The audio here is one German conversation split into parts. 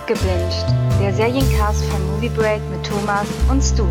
Abgebinged, der Seriencast von Movie Break mit Thomas und Stu.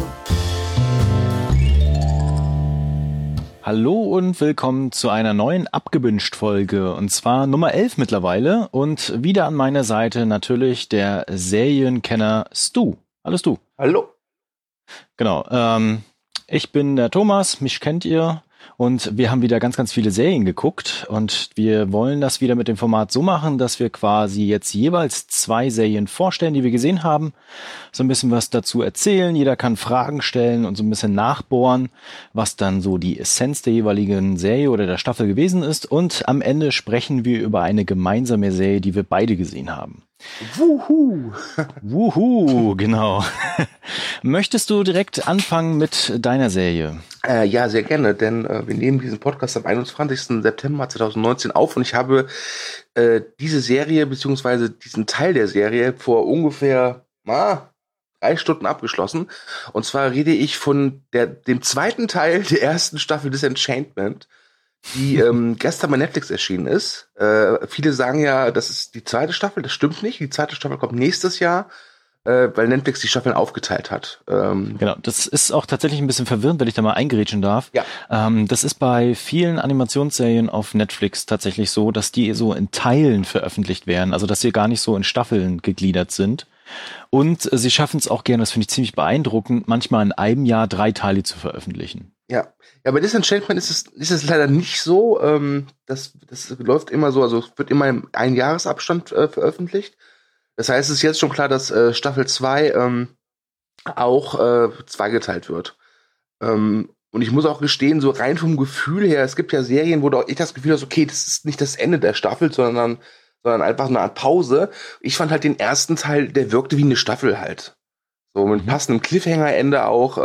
Hallo und willkommen zu einer neuen Abgebinged-Folge, und zwar Nummer 11 mittlerweile, und wieder an meiner Seite natürlich der Serienkenner Stu. Hallo Stu. Hallo. Genau, ich bin der Thomas, mich kennt ihr, und wir haben wieder ganz, ganz viele Serien geguckt, und wir wollen das wieder mit dem Format so machen, dass wir quasi jetzt jeweils 2 Serien vorstellen, die wir gesehen haben, so ein bisschen was dazu erzählen, jeder kann Fragen stellen und so ein bisschen nachbohren, was dann so die Essenz der jeweiligen Serie oder der Staffel gewesen ist, und am Ende sprechen wir über eine gemeinsame Serie, die wir beide gesehen haben. Wuhu! Wuhu, genau. Möchtest du direkt anfangen mit deiner Serie? Ja, sehr gerne, denn wir nehmen diesen Podcast am 21. September 2019 auf, und ich habe diese Serie beziehungsweise diesen Teil der Serie vor ungefähr 3 Stunden abgeschlossen. Und zwar rede ich von dem zweiten Teil der ersten Staffel Disenchantment, die gestern bei Netflix erschienen ist. Viele sagen ja, das ist die zweite Staffel. Das stimmt nicht. Die zweite Staffel kommt nächstes Jahr, weil Netflix die Staffeln aufgeteilt hat. Genau, das ist auch tatsächlich ein bisschen verwirrend, wenn ich da mal eingrätschen darf. Ja. Das ist bei vielen Animationsserien auf Netflix tatsächlich so, dass die so in Teilen veröffentlicht werden. Also, dass sie gar nicht so in Staffeln gegliedert sind. Und sie schaffen es auch gerne, das finde ich ziemlich beeindruckend, manchmal in einem Jahr 3 Teile zu veröffentlichen. Ja, bei Disenchantment ist es leider nicht so. Das läuft immer so, also es wird immer im Einjahresabstand veröffentlicht. Das heißt, es ist jetzt schon klar, dass Staffel 2 auch zweigeteilt wird. Und ich muss auch gestehen, so rein vom Gefühl her, es gibt ja Serien, wo du auch echt das Gefühl hast, okay, das ist nicht das Ende der Staffel, sondern einfach eine Art Pause. Ich fand halt den ersten Teil, der wirkte wie eine Staffel halt. So mit passendem Cliffhanger-Ende auch.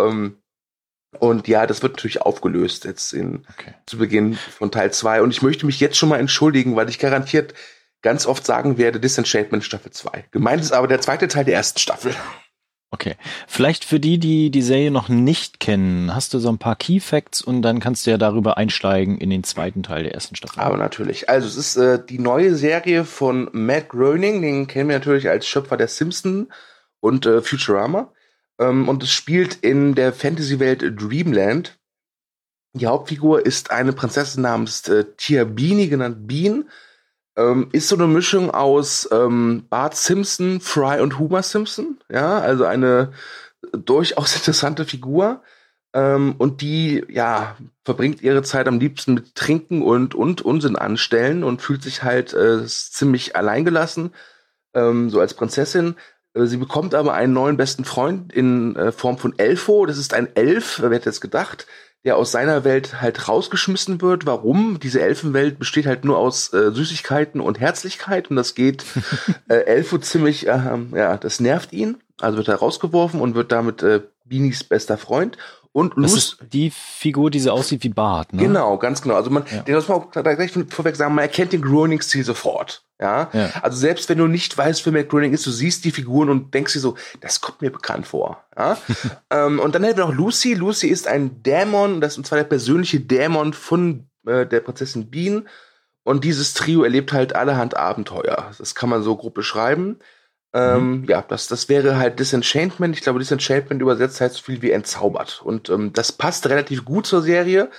Und ja, das wird natürlich aufgelöst jetzt zu Beginn von Teil 2. Und ich möchte mich jetzt schon mal entschuldigen, weil ich garantiert ganz oft sagen werde, Disenchantment Staffel 2. Gemeint ist aber der zweite Teil der ersten Staffel. Okay. Vielleicht für die die Serie noch nicht kennen, hast du so ein paar Key Facts, und dann kannst du ja darüber einsteigen in den zweiten Teil der ersten Staffel. Aber natürlich. Also es ist die neue Serie von Matt Groening, den kennen wir natürlich als Schöpfer der Simpsons und Futurama. Und es spielt in der Fantasy-Welt Dreamland. Die Hauptfigur ist eine Prinzessin namens Tia Beanie, genannt Bean. Ist so eine Mischung aus Bart Simpson, Fry und Homer Simpson. Ja, also eine durchaus interessante Figur. Und die, ja, verbringt ihre Zeit am liebsten mit Trinken und Unsinn anstellen und fühlt sich halt ziemlich alleingelassen, so als Prinzessin. Sie bekommt aber einen neuen besten Freund in Form von Elfo. Das ist ein Elf, wer hätte es gedacht, der aus seiner Welt halt rausgeschmissen wird. Warum? Diese Elfenwelt besteht halt nur aus Süßigkeiten und Herzlichkeit, und das geht Elfo ziemlich, das nervt ihn. Also wird er rausgeworfen und wird damit Beanies bester Freund. Und das ist die Figur, die so aussieht wie Bart, ne? Genau, ganz genau. Also den muss man auch gleich vorweg sagen, man erkennt den Groening-Stil sofort. Ja? Also selbst wenn du nicht weißt, wer Matt Groening ist, du siehst die Figuren und denkst dir so, das kommt mir bekannt vor. Ja? Und dann hätten wir noch Lucy. Lucy ist ein Dämon, und zwar der persönliche Dämon von der Prinzessin Bean. Und dieses Trio erlebt halt allerhand Abenteuer. Das kann man so grob beschreiben. Ja, das wäre halt Disenchantment. Ich glaube, Disenchantment übersetzt halt so viel wie entzaubert. Und das passt relativ gut zur Serie.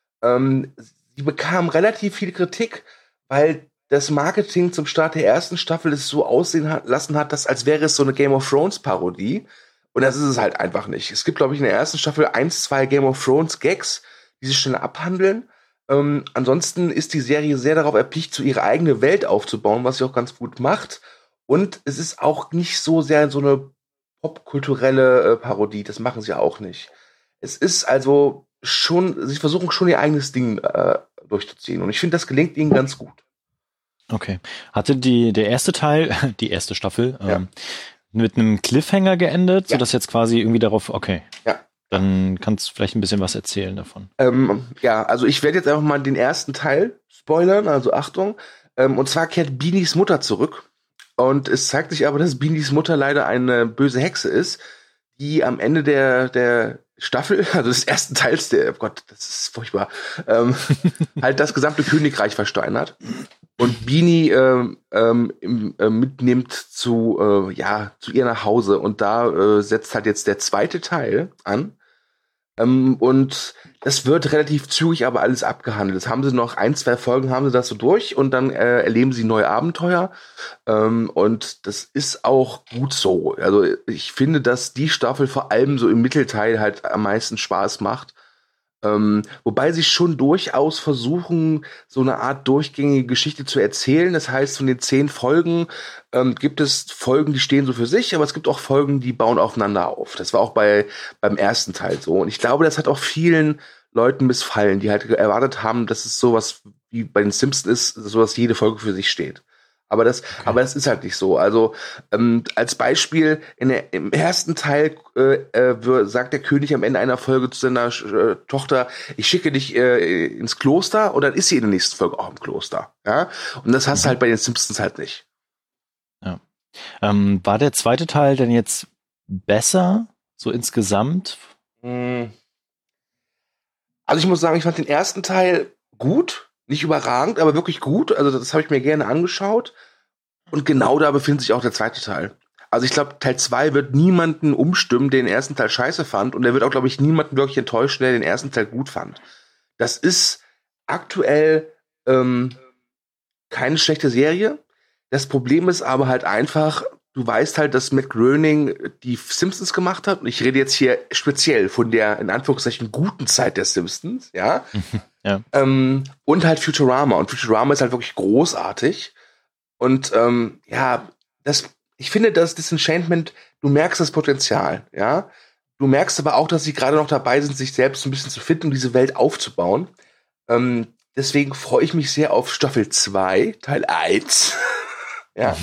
Sie bekam relativ viel Kritik, weil das Marketing zum Start der ersten Staffel es so aussehen lassen hat, dass als wäre es so eine Game of Thrones Parodie. Und das ist es halt einfach nicht. Es gibt, glaube ich, in der ersten Staffel 1, 2 Game of Thrones Gags, die sich schnell abhandeln. Ansonsten ist die Serie sehr darauf erpicht, so ihre eigene Welt aufzubauen, was sie auch ganz gut macht. Und es ist auch nicht so sehr so eine popkulturelle Parodie. Das machen sie auch nicht. Es ist also schon, sie versuchen schon ihr eigenes Ding durchzuziehen. Und ich finde, das gelingt ihnen ganz gut. Okay. Hatte der erste Teil, die erste Staffel, mit einem Cliffhanger geendet, sodass jetzt quasi irgendwie darauf, okay. Ja. Dann kannst du vielleicht ein bisschen was erzählen davon. Also ich werde jetzt einfach mal den ersten Teil spoilern, also Achtung. Und zwar kehrt Beanies Mutter zurück. Und es zeigt sich aber, dass Beanies Mutter leider eine böse Hexe ist, die am Ende der Staffel, also des ersten Teils, oh Gott, das ist furchtbar, halt das gesamte Königreich versteinert. und Beanie mitnimmt zu ihr nach Hause. Und da setzt halt jetzt der zweite Teil an. Und das wird relativ zügig aber alles abgehandelt. Das haben sie noch 1-2 Folgen haben sie das so durch und dann erleben sie neue Abenteuer. Und das ist auch gut so. Also ich finde, dass die Staffel vor allem so im Mittelteil halt am meisten Spaß macht. Wobei sie schon durchaus versuchen, so eine Art durchgängige Geschichte zu erzählen. Das heißt, von den 10 Folgen gibt es Folgen, die stehen so für sich, aber es gibt auch Folgen, die bauen aufeinander auf. Das war auch beim ersten Teil so. Und ich glaube, das hat auch vielen Leuten missfallen, die halt erwartet haben, dass es sowas wie bei den Simpsons ist, sowas jede Folge für sich steht. Aber das ist halt nicht so. Also als Beispiel, im ersten Teil sagt der König am Ende einer Folge zu seiner Tochter, ich schicke dich ins Kloster, und dann ist sie in der nächsten Folge auch im Kloster. Ja? Und das hast du halt bei den Simpsons halt nicht. Ja. War der zweite Teil denn jetzt besser, so insgesamt? Also ich muss sagen, ich fand den ersten Teil gut. Nicht überragend, aber wirklich gut. Also das habe ich mir gerne angeschaut. Und genau da befindet sich auch der zweite Teil. Also ich glaube, Teil 2 wird niemanden umstimmen, der den ersten Teil scheiße fand. Und der wird auch, glaube ich, niemanden wirklich enttäuschen, der den ersten Teil gut fand. Das ist aktuell keine schlechte Serie. Das Problem ist aber halt einfach, du weißt halt, dass Matt Groening die Simpsons gemacht hat. Und ich rede jetzt hier speziell von der, in Anführungszeichen, guten Zeit der Simpsons, ja. Ja. Und halt Futurama. Und Futurama ist halt wirklich großartig. Und ich finde, dass Disenchantment, du merkst das Potenzial, ja. Du merkst aber auch, dass sie gerade noch dabei sind, sich selbst ein bisschen zu finden und diese Welt aufzubauen. Deswegen freue ich mich sehr auf Staffel 2, Teil 1. ja.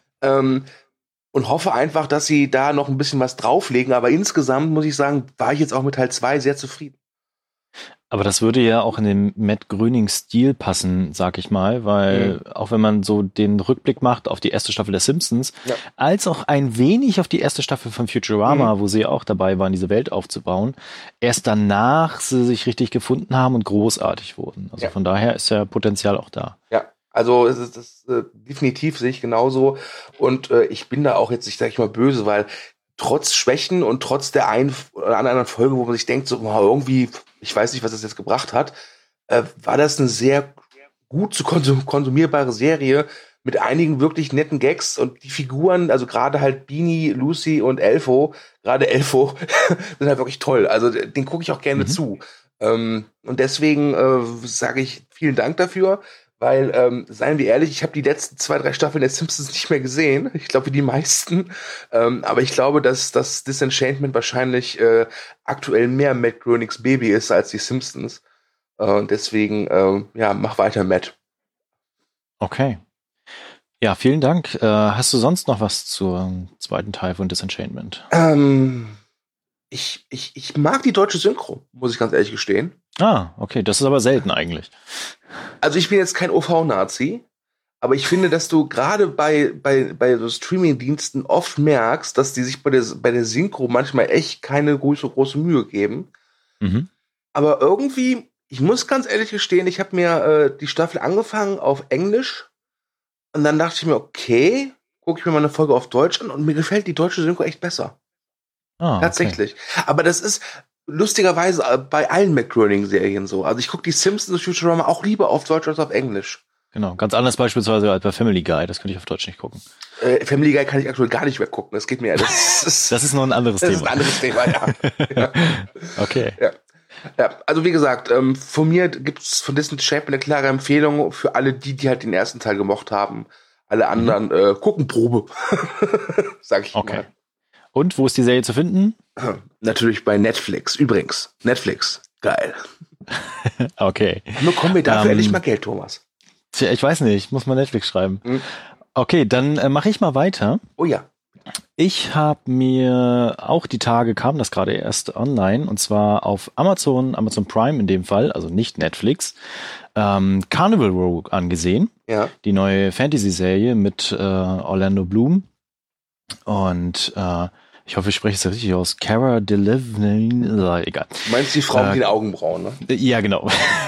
Und hoffe einfach, dass sie da noch ein bisschen was drauflegen. Aber insgesamt, muss ich sagen, war ich jetzt auch mit Teil 2 sehr zufrieden. Aber das würde ja auch in den Matt Groening-Stil passen, sag ich mal, weil auch wenn man so den Rückblick macht auf die erste Staffel der Simpsons, als auch ein wenig auf die erste Staffel von Futurama, wo sie auch dabei waren, diese Welt aufzubauen, erst danach sie sich richtig gefunden haben und großartig wurden. Also von daher ist ja Potenzial auch da. Ja. Also es ist definitiv, sehe ich genauso. Und ich bin da auch jetzt, ich sage mal, böse, weil trotz Schwächen und trotz der einen oder anderen Folge, wo man sich denkt, so irgendwie, ich weiß nicht, was das jetzt gebracht hat, war das eine sehr gut zu konsumierbare Serie mit einigen wirklich netten Gags und die Figuren, also gerade halt Beanie, Lucy und Elfo, gerade Elfo, sind halt wirklich toll. Also den gucke ich auch gerne zu. Und deswegen sage ich vielen Dank dafür. Weil, seien wir ehrlich, ich habe die letzten 2-3 Staffeln der Simpsons nicht mehr gesehen. Ich glaube, wie die meisten. Aber ich glaube, dass das Disenchantment wahrscheinlich aktuell mehr Matt Groenings Baby ist als die Simpsons. Deswegen, mach weiter, Matt. Okay. Ja, vielen Dank. Hast du sonst noch was zum zweiten Teil von Disenchantment? Ich mag die deutsche Synchro, muss ich ganz ehrlich gestehen. Ah, okay, das ist aber selten eigentlich. Also ich bin jetzt kein OV-Nazi, aber ich finde, dass du gerade bei so Streaming-Diensten oft merkst, dass die sich bei der Synchro manchmal echt keine große Mühe geben. Aber irgendwie, ich muss ganz ehrlich gestehen, ich habe mir die Staffel angefangen auf Englisch und dann dachte ich mir, okay, gucke ich mir mal eine Folge auf Deutsch an und mir gefällt die deutsche Synchro echt besser. Tatsächlich. Okay. Aber das ist lustigerweise bei allen Matt Groening-Serien so. Also ich gucke die Simpsons und Futurama auch lieber auf Deutsch als auf Englisch. Genau, ganz anders beispielsweise als bei Family Guy. Das könnte ich auf Deutsch nicht gucken. Family Guy kann ich aktuell gar nicht mehr gucken. Das geht mir. Das ist noch ein anderes Thema. Das ist ein anderes Thema, ja. Okay. Ja, also wie gesagt, von mir gibt's von Disenchantment eine klare Empfehlung für alle, die halt den ersten Teil gemocht haben. Alle anderen gucken Probe. Sag ich mal. Und wo ist die Serie zu finden? Natürlich bei Netflix. Übrigens, Netflix. Geil. Okay. Bekommen wir dafür endlich mal Geld, Thomas? Tja, ich weiß nicht. Ich muss mal Netflix schreiben. Okay, dann mache ich mal weiter. Oh ja. Ich habe mir auch die Tage, kam das gerade erst online, und zwar auf Amazon Prime in dem Fall, also nicht Netflix, Carnival Row angesehen. Ja. Die neue Fantasy-Serie mit Orlando Bloom. Und Ich hoffe, ich spreche es richtig aus. Cara Delevingne, egal. Du meinst die Frau mit den Augenbrauen, ne? Ja, genau.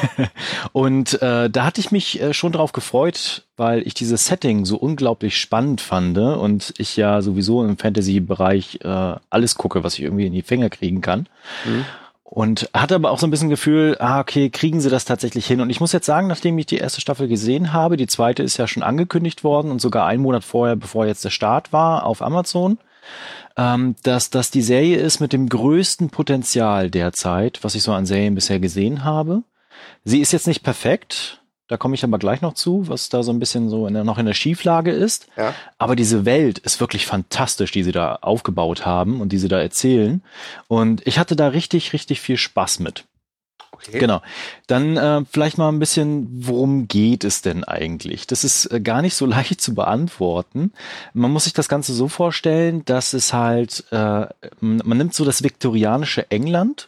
Und da hatte ich mich schon drauf gefreut, weil ich dieses Setting so unglaublich spannend fand und ich ja sowieso im Fantasy-Bereich alles gucke, was ich irgendwie in die Finger kriegen kann. Mhm. Und hatte aber auch so ein bisschen Gefühl, okay, kriegen sie das tatsächlich hin? Und ich muss jetzt sagen, nachdem ich die erste Staffel gesehen habe, die zweite ist ja schon angekündigt worden und sogar einen Monat vorher, bevor jetzt der Start war, auf Amazon, dass das die Serie ist mit dem größten Potenzial derzeit, was ich so an Serien bisher gesehen habe. Sie ist jetzt nicht perfekt, da komme ich aber gleich noch zu, was da so ein bisschen so noch in der Schieflage ist. Ja. Aber diese Welt ist wirklich fantastisch, die sie da aufgebaut haben und die sie da erzählen. Und ich hatte da richtig, richtig viel Spaß mit. Okay. Genau. Dann vielleicht mal ein bisschen, worum geht es denn eigentlich? Das ist gar nicht so leicht zu beantworten. Man muss sich das Ganze so vorstellen, dass es halt, man nimmt so das viktorianische England,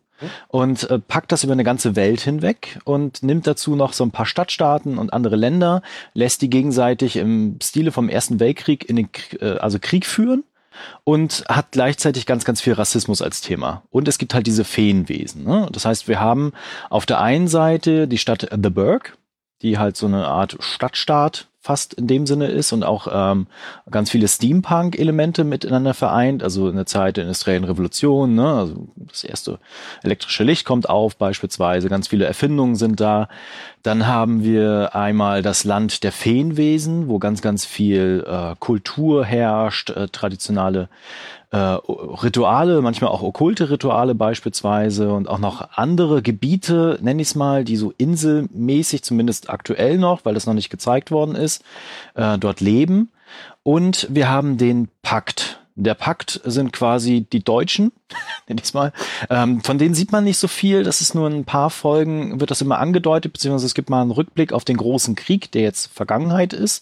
und packt das über eine ganze Welt hinweg und nimmt dazu noch so ein paar Stadtstaaten und andere Länder, lässt die gegenseitig im Stile vom Ersten Weltkrieg in den Krieg führen und hat gleichzeitig ganz, ganz viel Rassismus als Thema. Und es gibt halt diese Feenwesen. Ne? Das heißt, wir haben auf der einen Seite die Stadt The Burg, die halt so eine Art Stadtstaat fast in dem Sinne ist und auch ganz viele Steampunk-Elemente miteinander vereint, also eine Zeit der industriellen Revolution, ne? Also das erste elektrische Licht kommt auf beispielsweise, ganz viele Erfindungen sind da. Dann haben wir einmal das Land der Feenwesen, wo ganz, ganz viel Kultur herrscht, traditionelle Rituale, manchmal auch okkulte Rituale beispielsweise und auch noch andere Gebiete, nenne ich es mal, die so inselmäßig, zumindest aktuell noch, weil das noch nicht gezeigt worden ist, dort leben. Und wir haben den Pakt. Der Pakt sind quasi die Deutschen, nenne ich es mal. Von denen sieht man nicht so viel. Das ist nur in ein paar Folgen, wird das immer angedeutet, beziehungsweise es gibt mal einen Rückblick auf den großen Krieg, der jetzt Vergangenheit ist.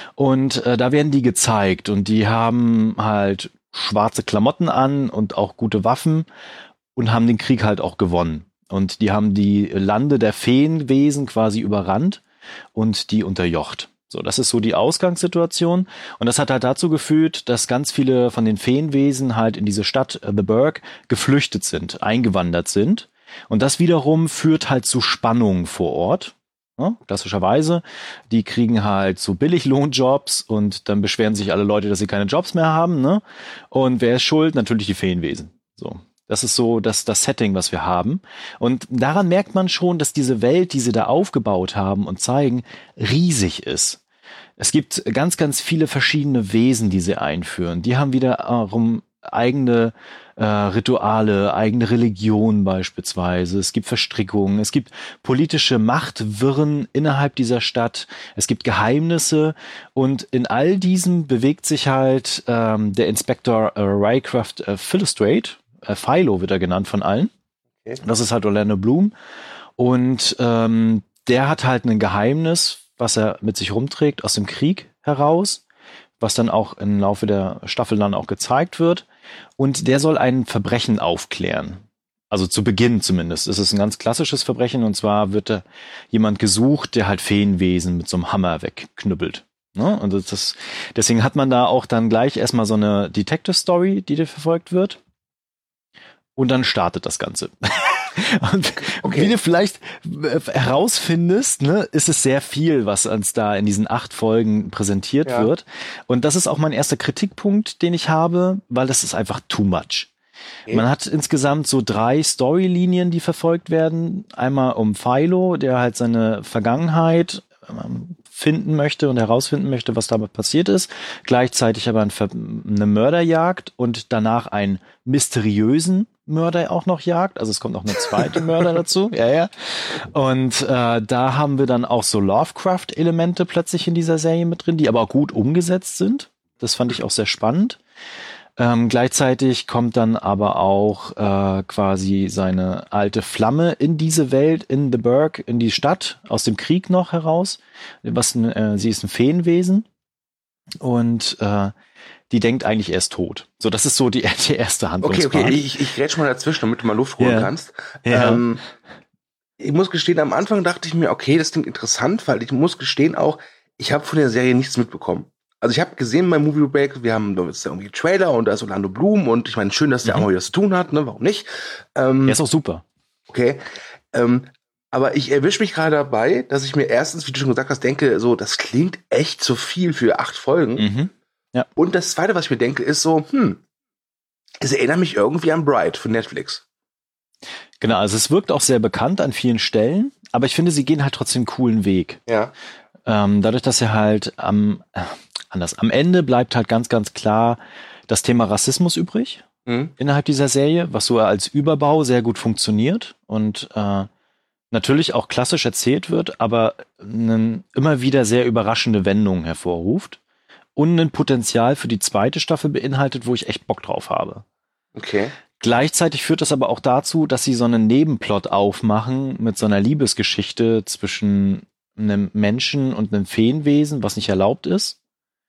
Und da werden die gezeigt und die haben halt schwarze Klamotten an und auch gute Waffen und haben den Krieg halt auch gewonnen. Und die haben die Lande der Feenwesen quasi überrannt und die unterjocht. So, das ist so die Ausgangssituation. Und das hat halt dazu geführt, dass ganz viele von den Feenwesen halt in diese Stadt The Burg geflüchtet sind, eingewandert sind. Und das wiederum führt halt zu Spannungen vor Ort. Ja, klassischerweise, die kriegen halt so Billiglohnjobs und dann beschweren sich alle Leute, dass sie keine Jobs mehr haben, ne? Und wer ist schuld? Natürlich die Feenwesen. So, das ist so das Setting, was wir haben. Und daran merkt man schon, dass diese Welt, die sie da aufgebaut haben und zeigen, riesig ist. Es gibt ganz, ganz viele verschiedene Wesen, die sie einführen. Die haben wiederum eigene Rituale, eigene Religion beispielsweise. Es gibt Verstrickungen, es gibt politische Machtwirren innerhalb dieser Stadt, es gibt Geheimnisse und in all diesem bewegt sich halt der Inspektor Rycroft Philostrate, Philo wird er genannt von allen. Okay. Das ist halt Orlando Bloom und der hat halt ein Geheimnis, was er mit sich rumträgt aus dem Krieg heraus, was dann auch im Laufe der Staffel dann auch gezeigt wird. Und der soll ein Verbrechen aufklären. Also zu Beginn zumindest. Es ist ein ganz klassisches Verbrechen und zwar wird da jemand gesucht, der halt Feenwesen mit so einem Hammer wegknüppelt. Ne? Und deswegen hat man da auch dann gleich erstmal so eine Detective-Story, die verfolgt wird. Und dann startet das Ganze. Und wie du vielleicht herausfindest, ne, ist es sehr viel, was uns da in diesen 8 Folgen präsentiert wird. Und das ist auch mein erster Kritikpunkt, den ich habe, weil das ist einfach too much. Okay. Man hat insgesamt so 3 Storylinien, die verfolgt werden. Einmal um Philo, der halt seine Vergangenheit finden möchte und herausfinden möchte, was damit passiert ist. Gleichzeitig aber eine Mörderjagd und danach einen mysteriösen Mörder auch noch jagt. Also es kommt noch eine zweite Mörder dazu. Ja. Und da haben wir dann auch so Lovecraft-Elemente plötzlich in dieser Serie mit drin, die aber auch gut umgesetzt sind. Das fand ich auch sehr spannend. Gleichzeitig kommt dann aber auch quasi seine alte Flamme in diese Welt, in The Burg, in die Stadt, aus dem Krieg noch heraus. Sie ist ein Feenwesen und die denkt eigentlich, er ist tot. So, das ist so die erste Handlungspart. Okay, ich grätsch mal dazwischen, damit du mal Luft holen kannst. Ja. Ich muss gestehen, am Anfang dachte ich mir, okay, das klingt interessant, weil ich muss gestehen auch, ich habe von der Serie nichts mitbekommen. Also ich habe gesehen beim Movie Break, wir haben jetzt irgendwie Trailer und da ist Orlando Bloom und ich meine, schön, dass der auch mal wieder was zu tun hat, ne? Warum nicht? Der ist auch super. Okay. Aber ich erwische mich gerade dabei, dass ich mir erstens, wie du schon gesagt hast, denke, so, das klingt echt zu viel für 8 Folgen. Mhm. Ja. Und das Zweite, was ich mir denke, ist so, es erinnert mich irgendwie an Bright von Netflix. Genau, also es wirkt auch sehr bekannt an vielen Stellen, aber ich finde, sie gehen halt trotzdem einen coolen Weg. Ja. Dadurch, dass er halt am Ende bleibt halt ganz, ganz klar das Thema Rassismus übrig innerhalb dieser Serie, was so als Überbau sehr gut funktioniert und natürlich auch klassisch erzählt wird, aber immer wieder sehr überraschende Wendungen hervorruft und ein Potenzial für die zweite Staffel beinhaltet, wo ich echt Bock drauf habe. Okay. Gleichzeitig führt das aber auch dazu, dass sie so einen Nebenplot aufmachen mit so einer Liebesgeschichte zwischen einem Menschen und einem Feenwesen, was nicht erlaubt ist.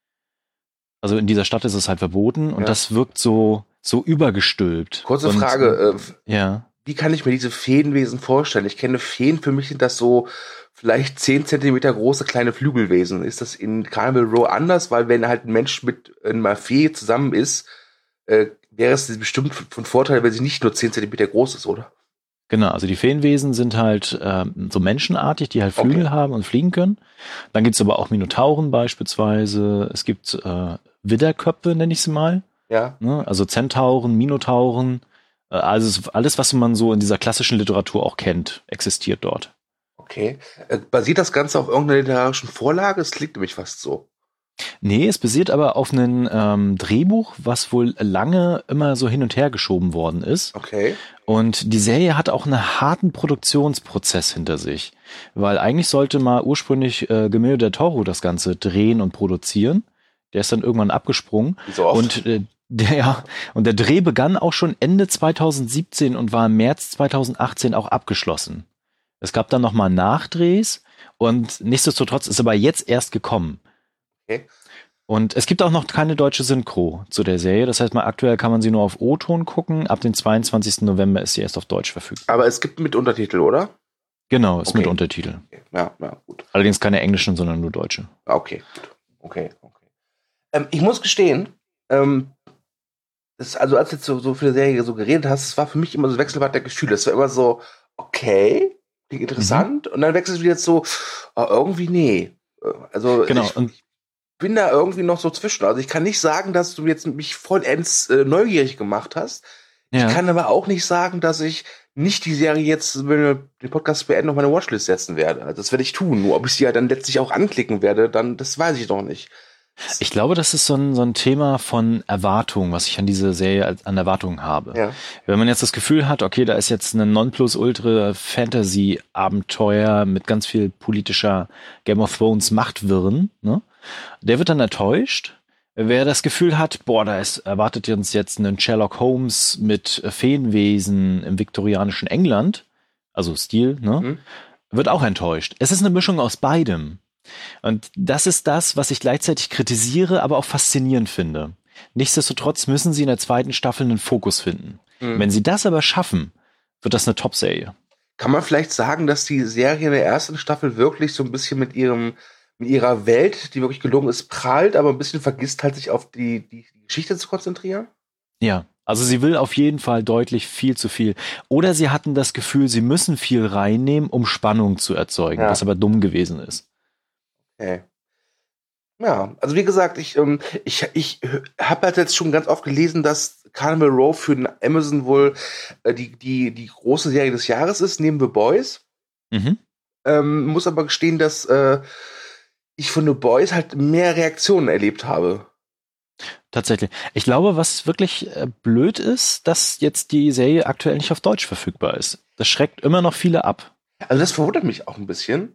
Also in dieser Stadt ist es halt verboten und das wirkt so übergestülpt. Kurze Frage, ja. Wie kann ich mir diese Feenwesen vorstellen? Ich kenne Feen, für mich sind das so vielleicht 10 Zentimeter große kleine Flügelwesen. Ist das in Carnival Row anders? Weil wenn halt ein Mensch mit einer Fee zusammen ist, wäre es bestimmt von Vorteil, wenn sie nicht nur 10 Zentimeter groß ist, oder? Genau, also die Feenwesen sind halt so menschenartig, die halt Flügel haben und fliegen können. Dann gibt's aber auch Minotauren beispielsweise. Es gibt Widderköpfe, nenne ich sie mal. Ja. Ne? Also Zentauren, Minotauren. Also alles, was man so in dieser klassischen Literatur auch kennt, existiert dort. Okay. Basiert das Ganze auf irgendeiner literarischen Vorlage? Es klingt nämlich fast so. Nee, es basiert aber auf einem Drehbuch, was wohl lange immer so hin und her geschoben worden ist. Okay. Und die Serie hat auch einen harten Produktionsprozess hinter sich. Weil eigentlich sollte mal ursprünglich Guillermo del Toro das Ganze drehen und produzieren. Der ist dann irgendwann abgesprungen. Wie so oft. Und der Dreh begann auch schon Ende 2017 und war im März 2018 auch abgeschlossen. Es gab dann nochmal Nachdrehs und nichtsdestotrotz ist aber jetzt erst gekommen. Okay. Und es gibt auch noch keine deutsche Synchro zu der Serie. Das heißt, mal aktuell kann man sie nur auf O-Ton gucken. Ab dem 22. November ist sie erst auf Deutsch verfügbar. Aber es gibt mit Untertitel, oder? Genau, ist mit Untertitel. Okay. Ja, gut. Allerdings keine englischen, sondern nur deutsche. Okay, gut. Okay. Ich muss gestehen, also als du jetzt so für die Serie so geredet hast, es war für mich immer so Wechselbad der Gefühle. Es war immer so, okay, klingt interessant. Und dann wechselst du wieder so, irgendwie nee. Also genau. Ich bin da irgendwie noch so zwischen. Also ich kann nicht sagen, dass du jetzt mich vollends neugierig gemacht hast. Ja. Ich kann aber auch nicht sagen, dass ich nicht die Serie jetzt, wenn wir den Podcast beenden, auf meine Watchlist setzen werde. Also das werde ich tun. Nur ob ich sie ja dann letztlich auch anklicken werde, dann das weiß ich noch nicht. Ich glaube, das ist so ein Thema von Erwartung, was ich an diese Serie an Erwartungen habe. Ja. Wenn man jetzt das Gefühl hat, okay, da ist jetzt ein Nonplusultra-Fantasy-Abenteuer mit ganz viel politischer Game of Thrones Machtwirren, ne? Der wird dann enttäuscht. Wer das Gefühl hat, erwartet uns jetzt einen Sherlock Holmes mit Feenwesen im viktorianischen England, also Stil, ne? Wird auch enttäuscht. Es ist eine Mischung aus beidem. Und das ist das, was ich gleichzeitig kritisiere, aber auch faszinierend finde. Nichtsdestotrotz müssen sie in der zweiten Staffel einen Fokus finden. Wenn sie das aber schaffen, wird das eine Top-Serie. Kann man vielleicht sagen, dass die Serie in der ersten Staffel wirklich so ein bisschen mit ihrer Welt, die wirklich gelungen ist, prahlt, aber ein bisschen vergisst halt, sich auf die Geschichte zu konzentrieren? Ja, also sie will auf jeden Fall deutlich viel zu viel. Oder sie hatten das Gefühl, sie müssen viel reinnehmen, um Spannung zu erzeugen, was aber dumm gewesen ist. Okay. Ja, also wie gesagt, ich habe halt jetzt schon ganz oft gelesen, dass Carnival Row für Amazon wohl die große Serie des Jahres ist, neben The Boys. Muss aber gestehen, dass ich von The Boys halt mehr Reaktionen erlebt habe. Tatsächlich. Ich glaube, was wirklich blöd ist, dass jetzt die Serie aktuell nicht auf Deutsch verfügbar ist. Das schreckt immer noch viele ab. Also das verwundert mich auch ein bisschen,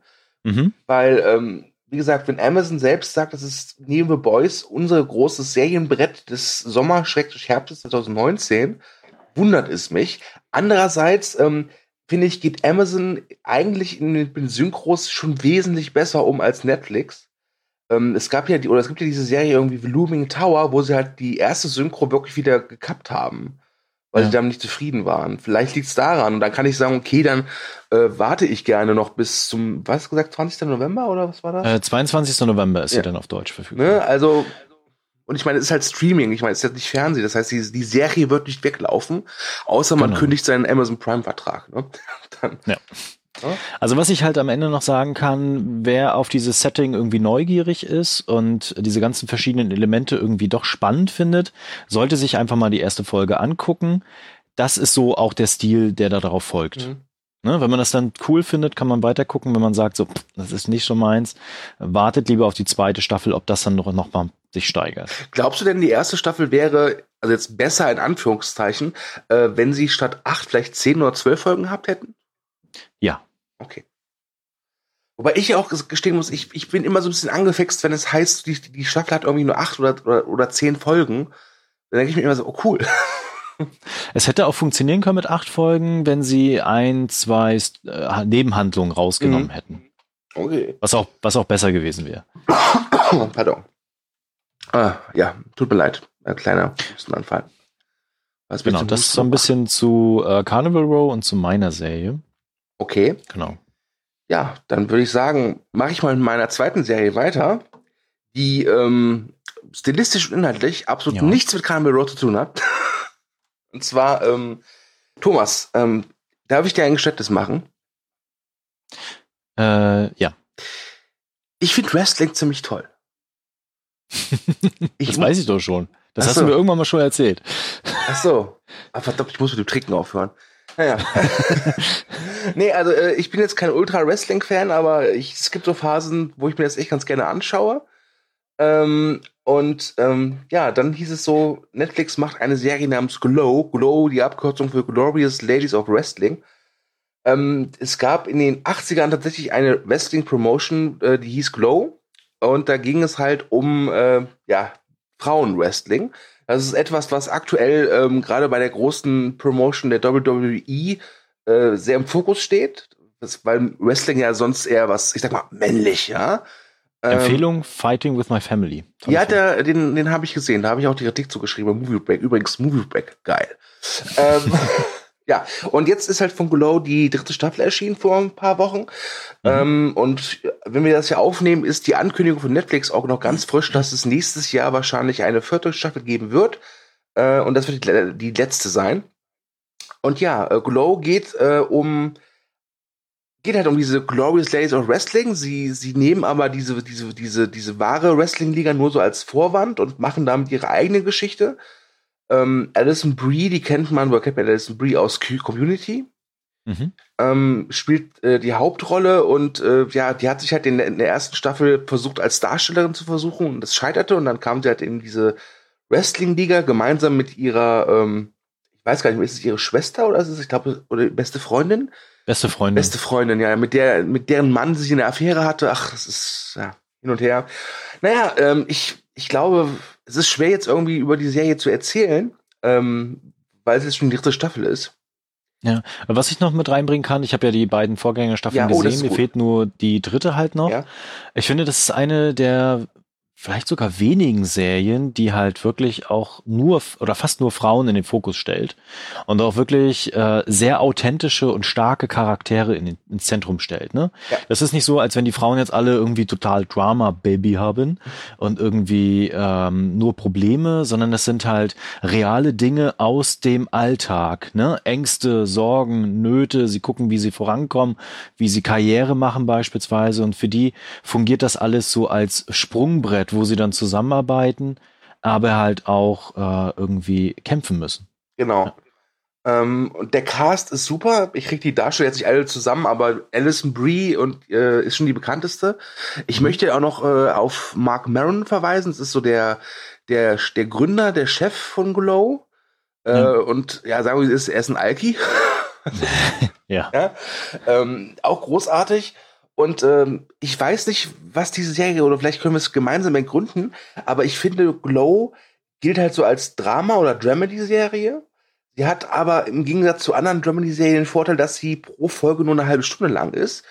weil wie gesagt, wenn Amazon selbst sagt, das ist neben The Boys unser großes Serienbrett des Sommer-Herbstes 2019, wundert es mich. Andererseits, finde ich, geht Amazon eigentlich in den Synchros schon wesentlich besser um als Netflix. Es gibt ja diese Serie irgendwie The Looming Tower, wo sie halt die erste Synchro wirklich wieder gekappt haben. weil sie damit nicht zufrieden waren. Vielleicht liegt es daran. Und dann kann ich sagen, okay, dann warte ich gerne noch bis zum, was hast du gesagt, 20. November oder was war das? 22. November ist sie dann auf Deutsch verfügbar. Ne? Also, und ich meine, es ist halt Streaming. Ich meine, es ist jetzt nicht Fernsehen. Das heißt, die Serie wird nicht weglaufen, außer man kündigt seinen Amazon Prime-Vertrag. Ne? Dann, ja. Also was ich halt am Ende noch sagen kann, wer auf dieses Setting irgendwie neugierig ist und diese ganzen verschiedenen Elemente irgendwie doch spannend findet, sollte sich einfach mal die erste Folge angucken. Das ist so auch der Stil, der da darauf folgt. Ne, wenn man das dann cool findet, kann man weiter gucken. Wenn man sagt, so, das ist nicht so meins, wartet lieber auf die zweite Staffel, ob das dann noch mal sich steigert. Glaubst du denn, die erste Staffel wäre, also jetzt besser in Anführungszeichen, wenn sie statt 8 vielleicht 10 oder 12 Folgen gehabt hätten? Ja. Okay. Wobei ich auch gestehen muss, ich bin immer so ein bisschen angefixt, wenn es heißt, die Staffel hat irgendwie nur 8 oder 10 Folgen. Dann denke ich mir immer so, oh cool. Es hätte auch funktionieren können mit 8 Folgen, wenn sie 1, 2 Nebenhandlungen rausgenommen hätten. Okay. Was auch besser gewesen wäre. Pardon. Ja, tut mir leid. Ein kleiner Hustenanfall. Genau, das ist so ein bisschen zu Carnival Row und zu meiner Serie. Okay. Genau. Ja, dann würde ich sagen, mache ich mal in meiner zweiten Serie weiter, die stilistisch und inhaltlich absolut nichts mit Carnival Row zu tun hat. Und zwar, Thomas, darf ich dir ein Geständnis machen? Ja. Ich finde Wrestling ziemlich toll. Das weiß ich doch schon. Das hast du mir irgendwann mal schon erzählt. Ach so. Verdammt, ich muss mit dem Tricken aufhören. Naja. Nee, also ich bin jetzt kein Ultra-Wrestling-Fan, aber es gibt so Phasen, wo ich mir das echt ganz gerne anschaue. Ja, dann hieß es so, Netflix macht eine Serie namens Glow. Glow, die Abkürzung für Glorious Ladies of Wrestling. Es gab in den 80ern tatsächlich eine Wrestling-Promotion, die hieß Glow. Und da ging es halt um Frauenwrestling. Das ist etwas, was aktuell gerade bei der großen Promotion der WWE sehr im Fokus steht. Weil Wrestling ja sonst eher was, ich sag mal, männlich, ja. Empfehlung, Fighting with My Family. Ja, den habe ich gesehen. Da habe ich auch die Kritik zugeschrieben. Movie Break. Übrigens, Movie Break. Geil. Ja, und jetzt ist halt von Glow die 3. Staffel erschienen vor ein paar Wochen. Und wenn wir das hier aufnehmen, ist die Ankündigung von Netflix auch noch ganz frisch, dass es nächstes Jahr wahrscheinlich eine 4. Staffel geben wird. Und das wird die letzte sein. Und ja, Glow geht halt um diese Glorious Ladies of Wrestling. Sie nehmen aber diese wahre Wrestling-Liga nur so als Vorwand und machen damit ihre eigene Geschichte. Alison Brie, die kennt man Alison Brie aus Community. Spielt die Hauptrolle und die hat sich halt in der ersten Staffel versucht, als Darstellerin zu versuchen und das scheiterte und dann kam sie halt in diese Wrestling-Liga gemeinsam mit ihrer, ich weiß gar nicht mehr, ist es ihre Schwester oder ist es, ich glaube, oder beste Freundin? Beste Freundin, ja, mit deren Mann sie eine Affäre hatte. Ach, das ist ja hin und her. Naja, ich glaube, es ist schwer jetzt irgendwie über die Serie zu erzählen, weil es jetzt schon die 3. Staffel ist. Ja, was ich noch mit reinbringen kann, ich habe ja die beiden Vorgängerstaffeln gesehen, mir fehlt nur die 3. halt noch. Ja. Ich finde, das ist eine der vielleicht sogar wenigen Serien, die halt wirklich auch nur oder fast nur Frauen in den Fokus stellt und auch wirklich sehr authentische und starke Charaktere ins Zentrum stellt. Ne? Ja. Das ist nicht so, als wenn die Frauen jetzt alle irgendwie total Drama-Baby haben und irgendwie nur Probleme, sondern das sind halt reale Dinge aus dem Alltag. Ne? Ängste, Sorgen, Nöte, sie gucken, wie sie vorankommen, wie sie Karriere machen beispielsweise und für die fungiert das alles so als Sprungbrett, wo sie dann zusammenarbeiten, aber halt auch irgendwie kämpfen müssen. Genau. Ja. Und der Cast ist super. Ich krieg die Darsteller jetzt nicht alle zusammen, aber Alison Brie ist schon die bekannteste. Ich möchte auch noch auf Mark Maron verweisen. Das ist so der Gründer, der Chef von Glow. Und ja, sagen wir, er ist ein Alki. Ja. Auch großartig. Und ich weiß nicht, was diese Serie, oder vielleicht können wir es gemeinsam ergründen, aber ich finde, Glow gilt halt so als Drama- oder Dramedy-Serie. Sie hat aber im Gegensatz zu anderen Dramedy-Serien den Vorteil, dass sie pro Folge nur eine halbe Stunde lang ist.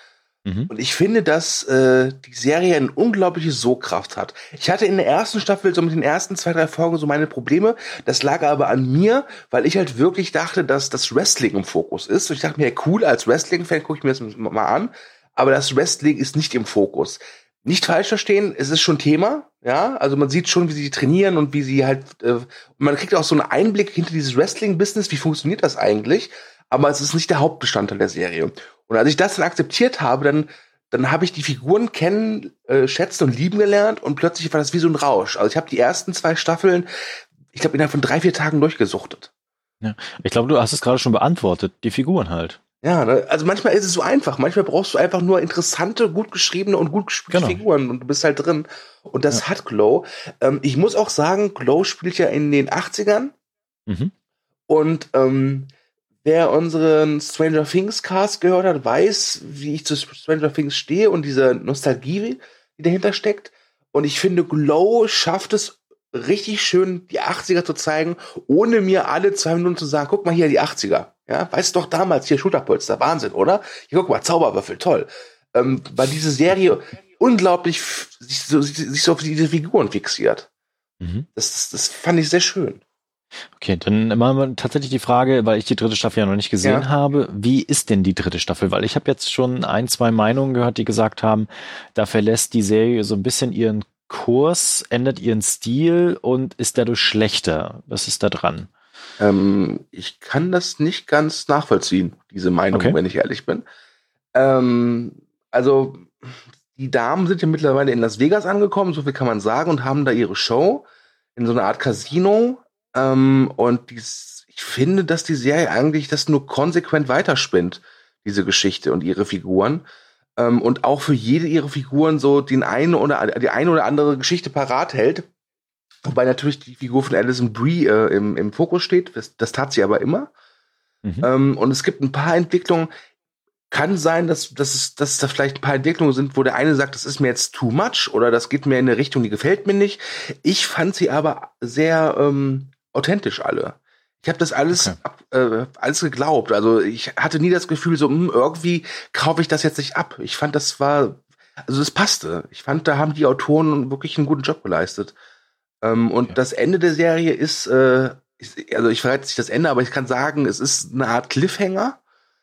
Und ich finde, dass die Serie eine unglaubliche Sogkraft hat. Ich hatte in der ersten Staffel so mit den ersten 2, 3 Folgen so meine Probleme. Das lag aber an mir, weil ich halt wirklich dachte, dass das Wrestling im Fokus ist. Und ich dachte mir, hey, cool, als Wrestling-Fan gucke ich mir das mal an. Aber das Wrestling ist nicht im Fokus. Nicht falsch verstehen, es ist schon Thema, ja. Also man sieht schon, wie sie trainieren und wie sie halt, man kriegt auch so einen Einblick hinter dieses Wrestling-Business, wie funktioniert das eigentlich. Aber es ist nicht der Hauptbestandteil der Serie. Und als ich das dann akzeptiert habe, dann habe ich die Figuren kennen, schätzen und lieben gelernt und plötzlich war das wie so ein Rausch. Also ich habe die ersten 2 Staffeln, ich glaube, innerhalb von 3, 4 Tagen durchgesuchtet. Ja. Ich glaube, du hast es gerade schon beantwortet. Die Figuren halt. Ja, ne? Also manchmal ist es so einfach. Manchmal brauchst du einfach nur interessante, gut geschriebene und gut gespielte Figuren und du bist halt drin. Und das hat Glow. Ich muss auch sagen, Glow spielt ja in den 80ern. Und wer unseren Stranger Things Cast gehört hat, weiß, wie ich zu Stranger Things stehe und diese Nostalgie, die dahinter steckt. Und ich finde, Glow schafft es richtig schön, die 80er zu zeigen, ohne mir alle 2 Minuten zu sagen, guck mal hier, die 80er. Ja, weißt du doch damals, hier Schulterpolster, Wahnsinn, oder? Hier, guck mal, Zauberwürfel, toll. Weil diese Serie unglaublich sich so auf diese Figuren fixiert. Das fand ich sehr schön. Okay, dann machen wir tatsächlich die Frage, weil ich die 3. Staffel ja noch nicht gesehen habe, wie ist denn die 3. Staffel? Weil ich habe jetzt schon 1, 2 Meinungen gehört, die gesagt haben, da verlässt die Serie so ein bisschen ihren Kurs, ändert ihren Stil und ist dadurch schlechter. Was ist da dran? Ich kann das nicht ganz nachvollziehen, diese Meinung, wenn ich ehrlich bin. Also, die Damen sind ja mittlerweile in Las Vegas angekommen, so viel kann man sagen, und haben da ihre Show in so einer Art Casino. Und ich finde, dass die Serie eigentlich das nur konsequent weiterspinnt, diese Geschichte und ihre Figuren. Und auch für jede ihrer Figuren so die eine oder andere Geschichte parat hält. Wobei natürlich die Figur von Alison Brie im Fokus steht. Das tat sie aber immer. Und es gibt ein paar Entwicklungen. Kann sein, dass da vielleicht ein paar Entwicklungen sind, wo der eine sagt, das ist mir jetzt too much oder das geht mir in eine Richtung, die gefällt mir nicht. Ich fand sie aber sehr authentisch alle. Ich habe das alles geglaubt. Also ich hatte nie das Gefühl, so irgendwie kaufe ich das jetzt nicht ab. Ich fand, das passte. Ich fand, da haben die Autoren wirklich einen guten Job geleistet. Und das Ende der Serie ist, also ich verrate nicht das Ende, aber ich kann sagen, es ist eine Art Cliffhanger.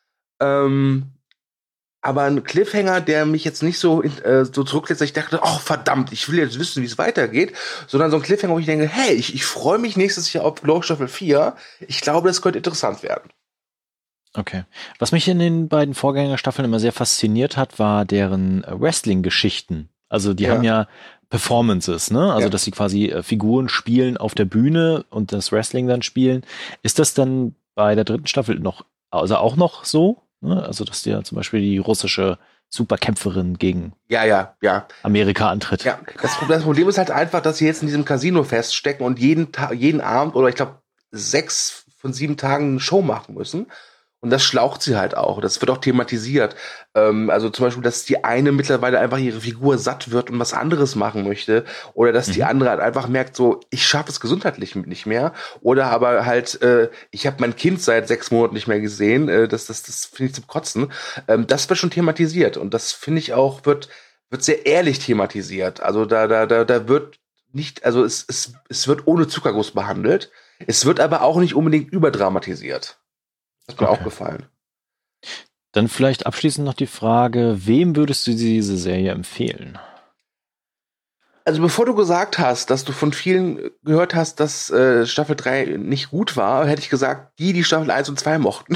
Aber ein Cliffhanger, der mich jetzt nicht so zurücklässt, dass ich dachte, oh verdammt, ich will jetzt wissen, wie es weitergeht, sondern so ein Cliffhanger, wo ich denke, hey, ich freue mich nächstes Jahr auf Glow Staffel 4. Ich glaube, das könnte interessant werden. Okay. Was mich in den beiden Vorgängerstaffeln immer sehr fasziniert hat, war deren Wrestling-Geschichten. Also die haben ja Performances, ne? Also dass sie quasi Figuren spielen auf der Bühne und das Wrestling dann spielen. Ist das dann bei der 3. Staffel auch noch so? Ne? Also dass ja zum Beispiel die russische Superkämpferin gegen Amerika antritt. Ja, das Problem ist halt einfach, dass sie jetzt in diesem Casino feststecken und jeden Abend oder ich glaube 6 von 7 Tagen eine Show machen müssen. Und das schlaucht sie halt auch. Das wird auch thematisiert. Also zum Beispiel, dass die eine mittlerweile einfach ihre Figur satt wird und was anderes machen möchte. Oder dass die andere halt einfach merkt, so, ich schaffe es gesundheitlich nicht mehr. Oder aber halt, ich habe mein Kind seit 6 Monaten nicht mehr gesehen. Das finde ich zum Kotzen. Das wird schon thematisiert. Und das finde ich auch, wird sehr ehrlich thematisiert. Also da wird nicht, also es wird ohne Zuckerguss behandelt. Es wird aber auch nicht unbedingt überdramatisiert. Das hat mir auch gefallen. Dann vielleicht abschließend noch die Frage, wem würdest du diese Serie empfehlen? Also bevor du gesagt hast, dass du von vielen gehört hast, dass Staffel 3 nicht gut war, hätte ich gesagt, die Staffel 1 und 2 mochten.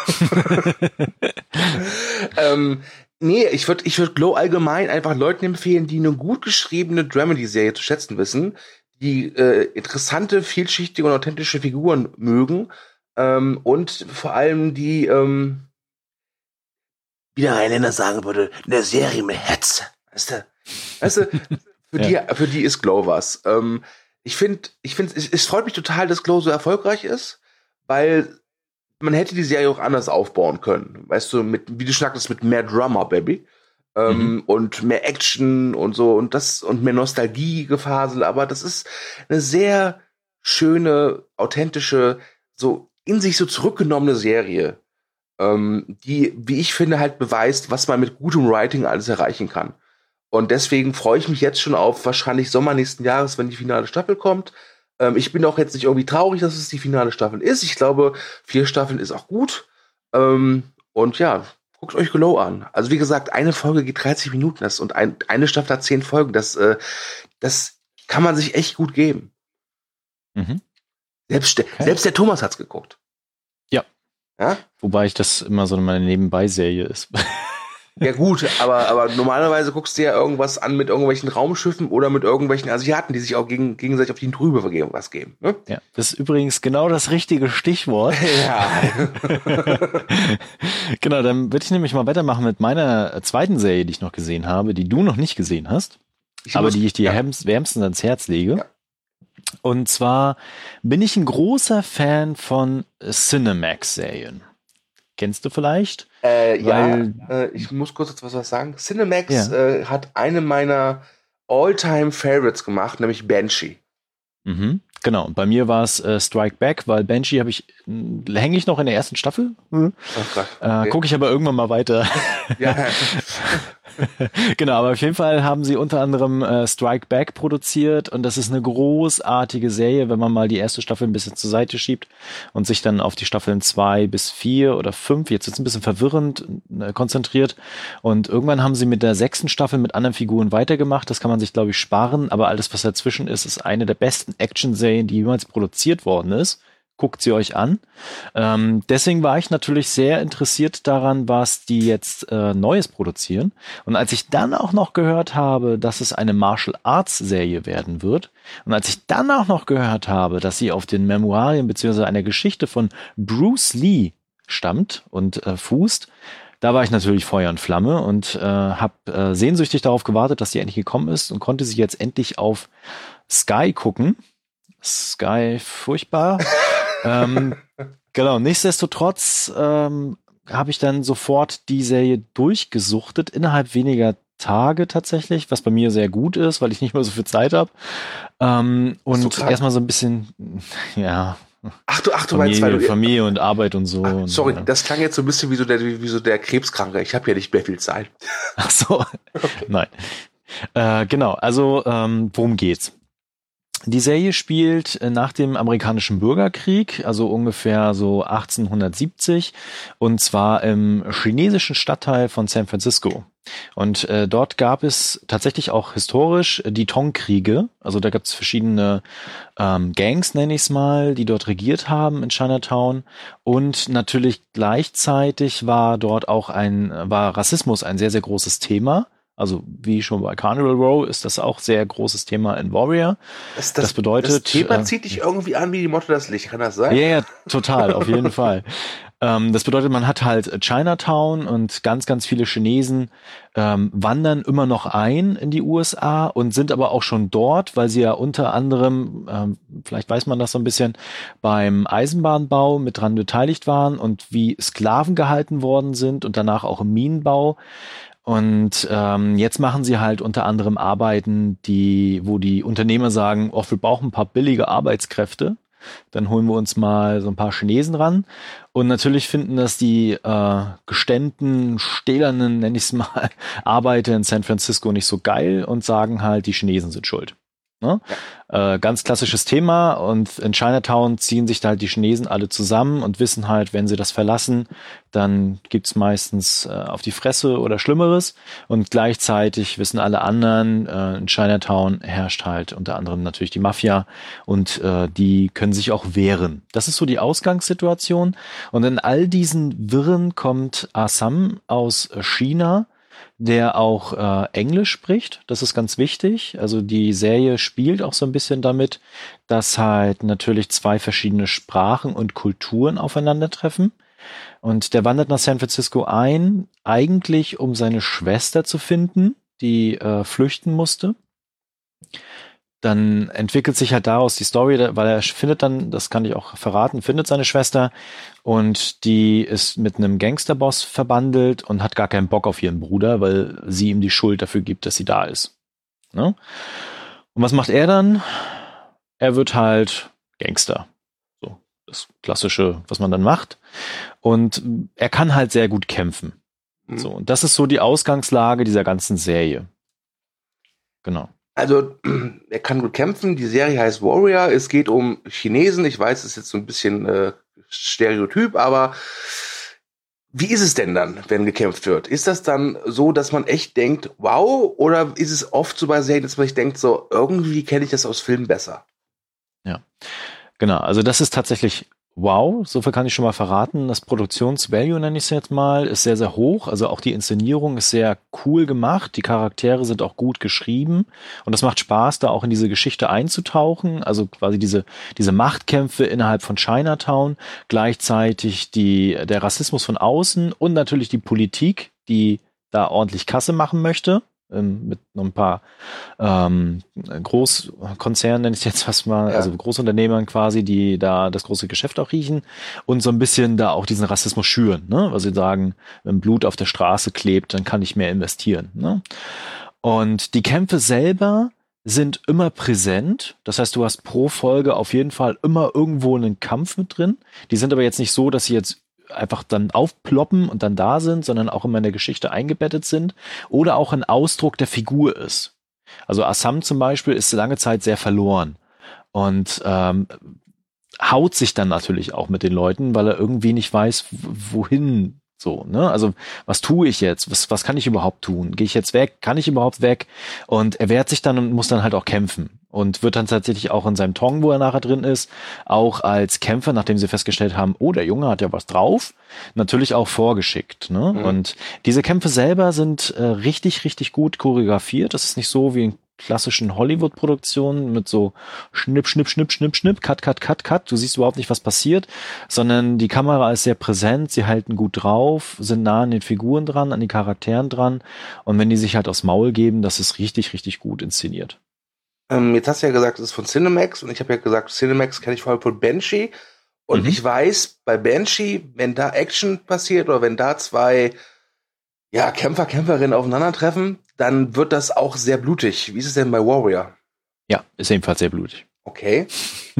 Nee, ich würd Glow allgemein einfach Leuten empfehlen, die eine gut geschriebene Dramedy-Serie zu schätzen wissen, die interessante, vielschichtige und authentische Figuren mögen. Und vor allem die, wie der Rheinländer sagen würde, eine Serie mit Hetze. Weißt du, für die ist Glow was. Ich finde, es freut mich total, dass Glow so erfolgreich ist, weil man hätte die Serie auch anders aufbauen können. Weißt du, wie du sagtest, mit mehr Drama, Baby. Und mehr Action und so und mehr Nostalgie-Gefasel. Aber das ist eine sehr schöne, authentische, so in sich so zurückgenommene Serie. die, wie ich finde, halt beweist, was man mit gutem Writing alles erreichen kann. Und deswegen freue ich mich jetzt schon auf wahrscheinlich Sommer nächsten Jahres, wenn die finale Staffel kommt. Ich bin auch jetzt nicht irgendwie traurig, dass es die finale Staffel ist. Ich glaube, 4 Staffeln ist auch gut. Und ja, guckt euch Glow an. Also wie gesagt, eine Folge geht 30 Minuten und eine Staffel hat 10 Folgen. Das kann man sich echt gut geben. Mhm. Selbst der Thomas hat's geguckt. Ja? Wobei ich das immer so meine Nebenbei-Serie ist. Ja gut, aber normalerweise guckst du ja irgendwas an mit irgendwelchen Raumschiffen oder mit irgendwelchen Asiaten, die sich auch gegenseitig auf die Trübe was geben. Ne? Ja, das ist übrigens genau das richtige Stichwort. Ja. Genau, dann würde ich nämlich mal weitermachen mit meiner zweiten Serie, die ich noch gesehen habe, die du noch nicht gesehen hast, die ich dir wärmstens ans Herz lege. Ja. Und zwar bin ich ein großer Fan von Cinemax-Serien. Kennst du vielleicht? Ich muss kurz jetzt was sagen. Cinemax hat eine meiner All-Time-Favorites gemacht, nämlich Banshee. Mhm, genau. Und bei mir war es Strike Back, weil Banshee hänge ich noch in der ersten Staffel. Mhm. Okay. Gucke ich aber irgendwann mal weiter. Ja. Genau, aber auf jeden Fall haben sie unter anderem Strike Back produziert und das ist eine großartige Serie, wenn man mal die erste Staffel ein bisschen zur Seite schiebt und sich dann auf die Staffeln 2 bis 4 oder 5, jetzt wird's ein bisschen verwirrend, konzentriert. Und irgendwann haben sie mit der 6. Staffel mit anderen Figuren weitergemacht. Das kann man sich, glaube ich, sparen, aber alles, was dazwischen ist eine der besten Action-Serien, die jemals produziert worden ist. Guckt sie euch an. Deswegen war ich natürlich sehr interessiert daran, was die jetzt Neues produzieren. Und als ich dann auch noch gehört habe, dass es eine Martial Arts Serie werden wird, und als ich dann auch noch gehört habe, dass sie auf den Memoirien bzw. einer Geschichte von Bruce Lee stammt und fußt, da war ich natürlich Feuer und Flamme und habe sehnsüchtig darauf gewartet, dass sie endlich gekommen ist und konnte sie jetzt endlich auf Sky gucken. Sky, furchtbar. Genau, nichtsdestotrotz habe ich dann sofort die Serie durchgesuchtet, innerhalb weniger Tage tatsächlich, was bei mir sehr gut ist, weil ich nicht mehr so viel Zeit habe. Und erstmal so ein bisschen, ja. Ach du meinst, weil du Familie und Arbeit und so. Ach, sorry, das klang jetzt so ein bisschen wie so der Krebskranke. Ich habe ja nicht mehr viel Zeit. Ach so, okay. Nein. Genau, also worum geht's? Die Serie spielt nach dem amerikanischen Bürgerkrieg, also ungefähr so 1870, und zwar im chinesischen Stadtteil von San Francisco. Und dort gab es tatsächlich auch historisch die Tong-Kriege. Also da gab es verschiedene Gangs, nenne ich es mal, die dort regiert haben in Chinatown. Und natürlich gleichzeitig war dort auch war Rassismus ein sehr, sehr großes Thema. Also wie schon bei Carnival Row ist das auch sehr großes Thema in Warrior. Das bedeutet, das Thema zieht dich irgendwie an wie die Motte das Licht, kann das sein? Ja, total, auf jeden Fall. Das bedeutet, man hat halt Chinatown und ganz, ganz viele Chinesen wandern immer noch ein in die USA und sind aber auch schon dort, weil sie ja unter anderem, vielleicht weiß man das so ein bisschen, beim Eisenbahnbau mit dran beteiligt waren und wie Sklaven gehalten worden sind und danach auch im Minenbau. Und jetzt machen sie halt unter anderem Arbeiten, wo die Unternehmer sagen, wir brauchen ein paar billige Arbeitskräfte. Dann holen wir uns mal so ein paar Chinesen ran. Und natürlich finden das die geständten, stählernen, nenne ich es mal, Arbeiter in San Francisco nicht so geil und sagen halt, die Chinesen sind schuld. Ne? Ja. Ganz klassisches Thema, und in Chinatown ziehen sich da halt die Chinesen alle zusammen und wissen halt, wenn sie das verlassen, dann gibt's meistens auf die Fresse oder Schlimmeres, und gleichzeitig wissen alle anderen, in Chinatown herrscht halt unter anderem natürlich die Mafia, und die können sich auch wehren. Das ist so die Ausgangssituation, und in all diesen Wirren kommt Assam aus China, der auch Englisch spricht. Das ist ganz wichtig. Also die Serie spielt auch so ein bisschen damit, dass halt natürlich 2 verschiedene Sprachen und Kulturen aufeinandertreffen. Und der wandert nach San Francisco ein, eigentlich um seine Schwester zu finden, die flüchten musste. Dann entwickelt sich halt daraus die Story, weil er findet dann, das kann ich auch verraten, findet seine Schwester, und die ist mit einem Gangsterboss verbandelt und hat gar keinen Bock auf ihren Bruder, weil sie ihm die Schuld dafür gibt, dass sie da ist. Ne? Und was macht er dann? Er wird halt Gangster. So. das Klassische, was man dann macht. Und er kann halt sehr gut kämpfen. So, und das ist so die Ausgangslage dieser ganzen Serie. Genau. Also, er kann gut kämpfen. Die Serie heißt Warrior. Es geht um Chinesen. Ich weiß, es ist jetzt so ein bisschen Stereotyp, aber wie ist es denn dann, wenn gekämpft wird? Ist das dann so, dass man echt denkt, wow? Oder ist es oft so bei Serien, dass man sich denkt, so, irgendwie kenne ich das aus Filmen besser? Ja, genau. Also das ist tatsächlich wow. So viel kann ich schon mal verraten. Das Produktionsvalue, nenne ich es jetzt mal, ist sehr, sehr hoch. Also auch die Inszenierung ist sehr cool gemacht. Die Charaktere sind auch gut geschrieben. Und es macht Spaß, da auch in diese Geschichte einzutauchen. Also quasi diese Machtkämpfe innerhalb von Chinatown. Gleichzeitig der Rassismus von außen und natürlich die Politik, die da ordentlich Kasse machen möchte. Mit noch ein paar Großkonzernen, nenne ich jetzt fast mal, also Großunternehmern quasi, die da das große Geschäft auch riechen und so ein bisschen da auch diesen Rassismus schüren, ne? Weil sie sagen, wenn Blut auf der Straße klebt, dann kann ich mehr investieren, ne? Und die Kämpfe selber sind immer präsent. Das heißt, du hast pro Folge auf jeden Fall immer irgendwo einen Kampf mit drin. Die sind aber jetzt nicht so, dass sie jetzt einfach dann aufploppen und dann da sind, sondern auch immer in der Geschichte eingebettet sind oder auch ein Ausdruck der Figur ist. Also Assam zum Beispiel ist lange Zeit sehr verloren und haut sich dann natürlich auch mit den Leuten, weil er irgendwie nicht weiß, wohin so, ne? Also was tue ich jetzt? Was kann ich überhaupt tun? Gehe ich jetzt weg? Kann ich überhaupt weg? Und er wehrt sich dann und muss dann halt auch kämpfen und wird dann tatsächlich auch in seinem Tong, wo er nachher drin ist, auch als Kämpfer, nachdem sie festgestellt haben, oh, der Junge hat ja was drauf, natürlich auch vorgeschickt, ne? Und diese Kämpfe selber sind richtig, richtig gut choreografiert. Das ist nicht so wie in klassischen Hollywood-Produktionen mit so Schnipp, Schnipp, Schnipp, Schnipp, Schnipp, Cut, Cut, Cut, Cut. Du siehst überhaupt nicht, was passiert, sondern die Kamera ist sehr präsent, sie halten gut drauf, sind nah an den Figuren dran, an den Charakteren dran und wenn die sich halt aufs Maul geben, das ist richtig, richtig gut inszeniert. Jetzt hast du ja gesagt, es ist von Cinemax und ich habe ja gesagt, Cinemax kenne ich vor allem von Banshee und ich weiß, bei Banshee, wenn da Action passiert oder wenn da zwei Kämpfer, Kämpferinnen aufeinandertreffen, dann wird das auch sehr blutig. Wie ist es denn bei Warrior? Ja, ist ebenfalls sehr blutig. Okay.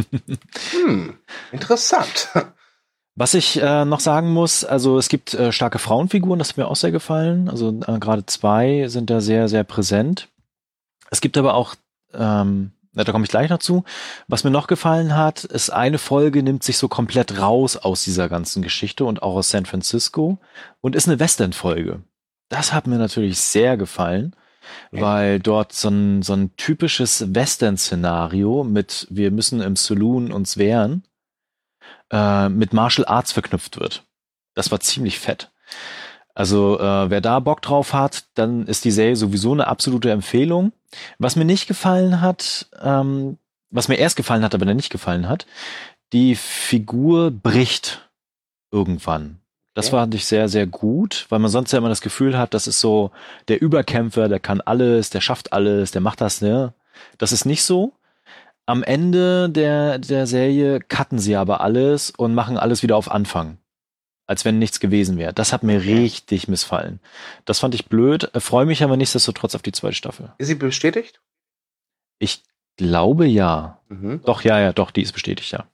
Interessant. Was ich noch sagen muss, also es gibt starke Frauenfiguren, das hat mir auch sehr gefallen. Also gerade 2 sind da sehr, sehr präsent. Es gibt aber auch, da komme ich gleich noch zu, was mir noch gefallen hat, ist eine Folge nimmt sich so komplett raus aus dieser ganzen Geschichte und auch aus San Francisco und ist eine Western-Folge. Das hat mir natürlich sehr gefallen, weil dort so ein typisches Western-Szenario mit wir müssen im Saloon uns wehren, mit Martial Arts verknüpft wird. Das war ziemlich fett. Also wer da Bock drauf hat, dann ist die Serie sowieso eine absolute Empfehlung. Was mir nicht gefallen hat, was mir erst gefallen hat, aber dann nicht gefallen hat, die Figur bricht irgendwann. Das fand ich sehr, sehr gut, weil man sonst ja immer das Gefühl hat, das ist so der Überkämpfer, der kann alles, der schafft alles, der macht das, ne? Das ist nicht so. Am Ende der Serie cutten sie aber alles und machen alles wieder auf Anfang. Als wenn nichts gewesen wäre. Das hat mir richtig missfallen. Das fand ich blöd, freue mich aber nichtsdestotrotz auf die 2. Staffel. Ist sie bestätigt? Ich glaube ja. Doch, doch, die ist bestätigt, ja.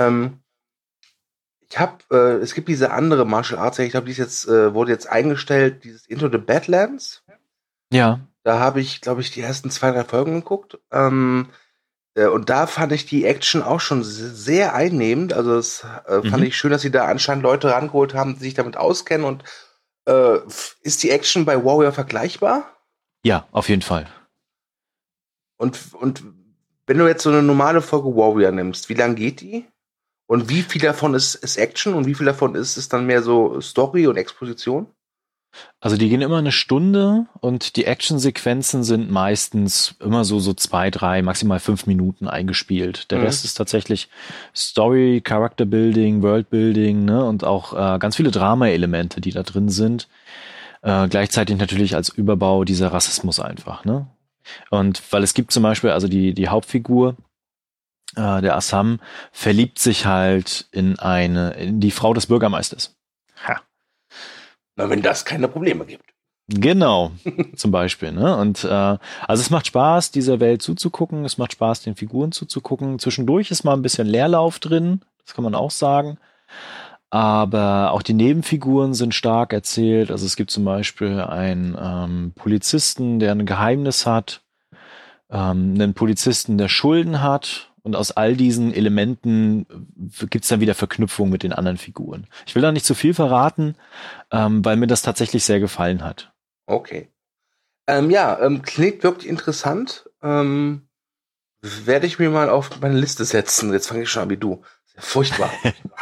Es gibt diese andere Martial Arts, ich glaube, die ist jetzt, wurde jetzt eingestellt, dieses Into the Badlands. Ja. Da habe ich, glaube ich, die ersten 2, 3 Folgen geguckt. Und da fand ich die Action auch schon sehr einnehmend. Also das fand ich schön, dass sie da anscheinend Leute rangeholt haben, die sich damit auskennen. Und ist die Action bei Warrior vergleichbar? Ja, auf jeden Fall. Und wenn du jetzt so eine normale Folge Warrior nimmst, wie lang geht die? Und wie viel davon ist Action und wie viel davon ist dann mehr so Story und Exposition? Also die gehen immer 1 Stunde und die Actionsequenzen sind meistens immer so 2, 3, maximal 5 Minuten eingespielt. Der Rest ist tatsächlich Story, Character Building, World Building, ne, und auch ganz viele Drama-Elemente, die da drin sind. Gleichzeitig natürlich als Überbau dieser Rassismus einfach, ne? Und weil es gibt zum Beispiel, also die Hauptfigur, der Assam, verliebt sich halt in die Frau des Bürgermeisters. Ha. Na, wenn das keine Probleme gibt. Genau, zum Beispiel, ne? Und also es macht Spaß, dieser Welt zuzugucken, es macht Spaß, den Figuren zuzugucken. Zwischendurch ist mal ein bisschen Leerlauf drin, das kann man auch sagen. Aber auch die Nebenfiguren sind stark erzählt. Also es gibt zum Beispiel einen Polizisten, der ein Geheimnis hat, einen Polizisten, der Schulden hat. Und aus all diesen Elementen gibt's dann wieder Verknüpfungen mit den anderen Figuren. Ich will da nicht zu viel verraten, weil mir das tatsächlich sehr gefallen hat. Okay. Klingt wirklich interessant. Werde ich mir mal auf meine Liste setzen. Jetzt fange ich schon an wie du. Sehr furchtbar.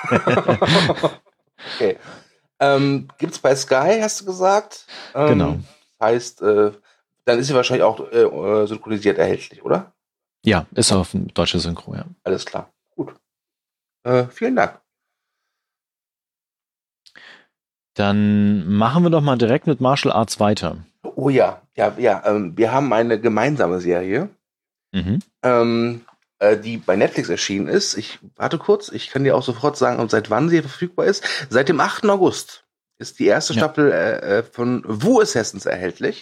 Okay. Gibt's bei Sky, hast du gesagt? Genau. Heißt, dann ist sie wahrscheinlich auch synchronisiert erhältlich, oder? Ja, ist auf ein deutsches Synchro, ja. Alles klar. Gut. Vielen Dank. Dann machen wir doch mal direkt mit Martial Arts weiter. Oh ja. Wir haben eine gemeinsame Serie, die bei Netflix erschienen ist. Warte kurz, ich kann dir auch sofort sagen, seit wann sie verfügbar ist. Seit dem 8. August ist die erste Staffel von Wu Assassins erhältlich.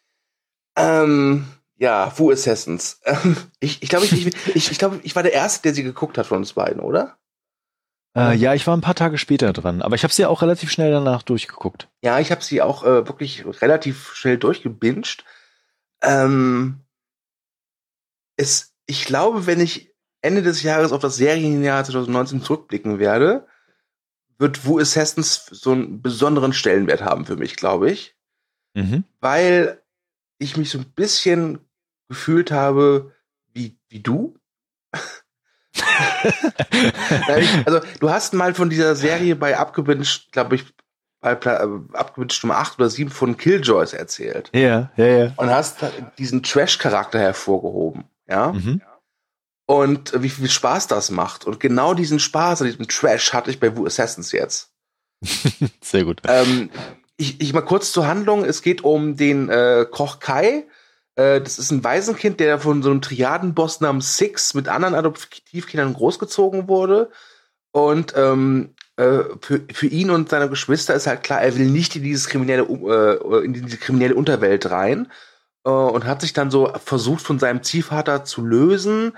Wu Assassins. Ich glaube, ich war der Erste, der sie geguckt hat von uns beiden, oder? Ja, ich war ein paar Tage später dran, aber ich habe sie auch relativ schnell danach durchgeguckt. Ja, ich habe sie auch wirklich relativ schnell durchgebinged. Ich glaube, wenn ich Ende des Jahres auf das Serienjahr 2019 zurückblicken werde, wird Wu Assassins so einen besonderen Stellenwert haben für mich, glaube ich. Weil ich mich so ein bisschen gefühlt habe wie du. Also, du hast mal von dieser Serie bei Abgewünscht, glaube ich, bei Abgewünscht Nummer 8 oder 7 von Killjoys erzählt. Ja. Und hast diesen Trash-Charakter hervorgehoben, ja? Und wie viel Spaß das macht. Und genau diesen Spaß an diesem Trash hatte ich bei Wu Assassins jetzt. Sehr gut. Ich mal kurz zur Handlung. Es geht um den Koch Kai. Das ist ein Waisenkind, der von so einem Triadenboss namens Six mit anderen Adoptivkindern großgezogen wurde. Und für ihn und seine Geschwister ist halt klar, er will nicht in diese kriminelle Unterwelt rein. Und hat sich dann so versucht, von seinem Ziehvater zu lösen.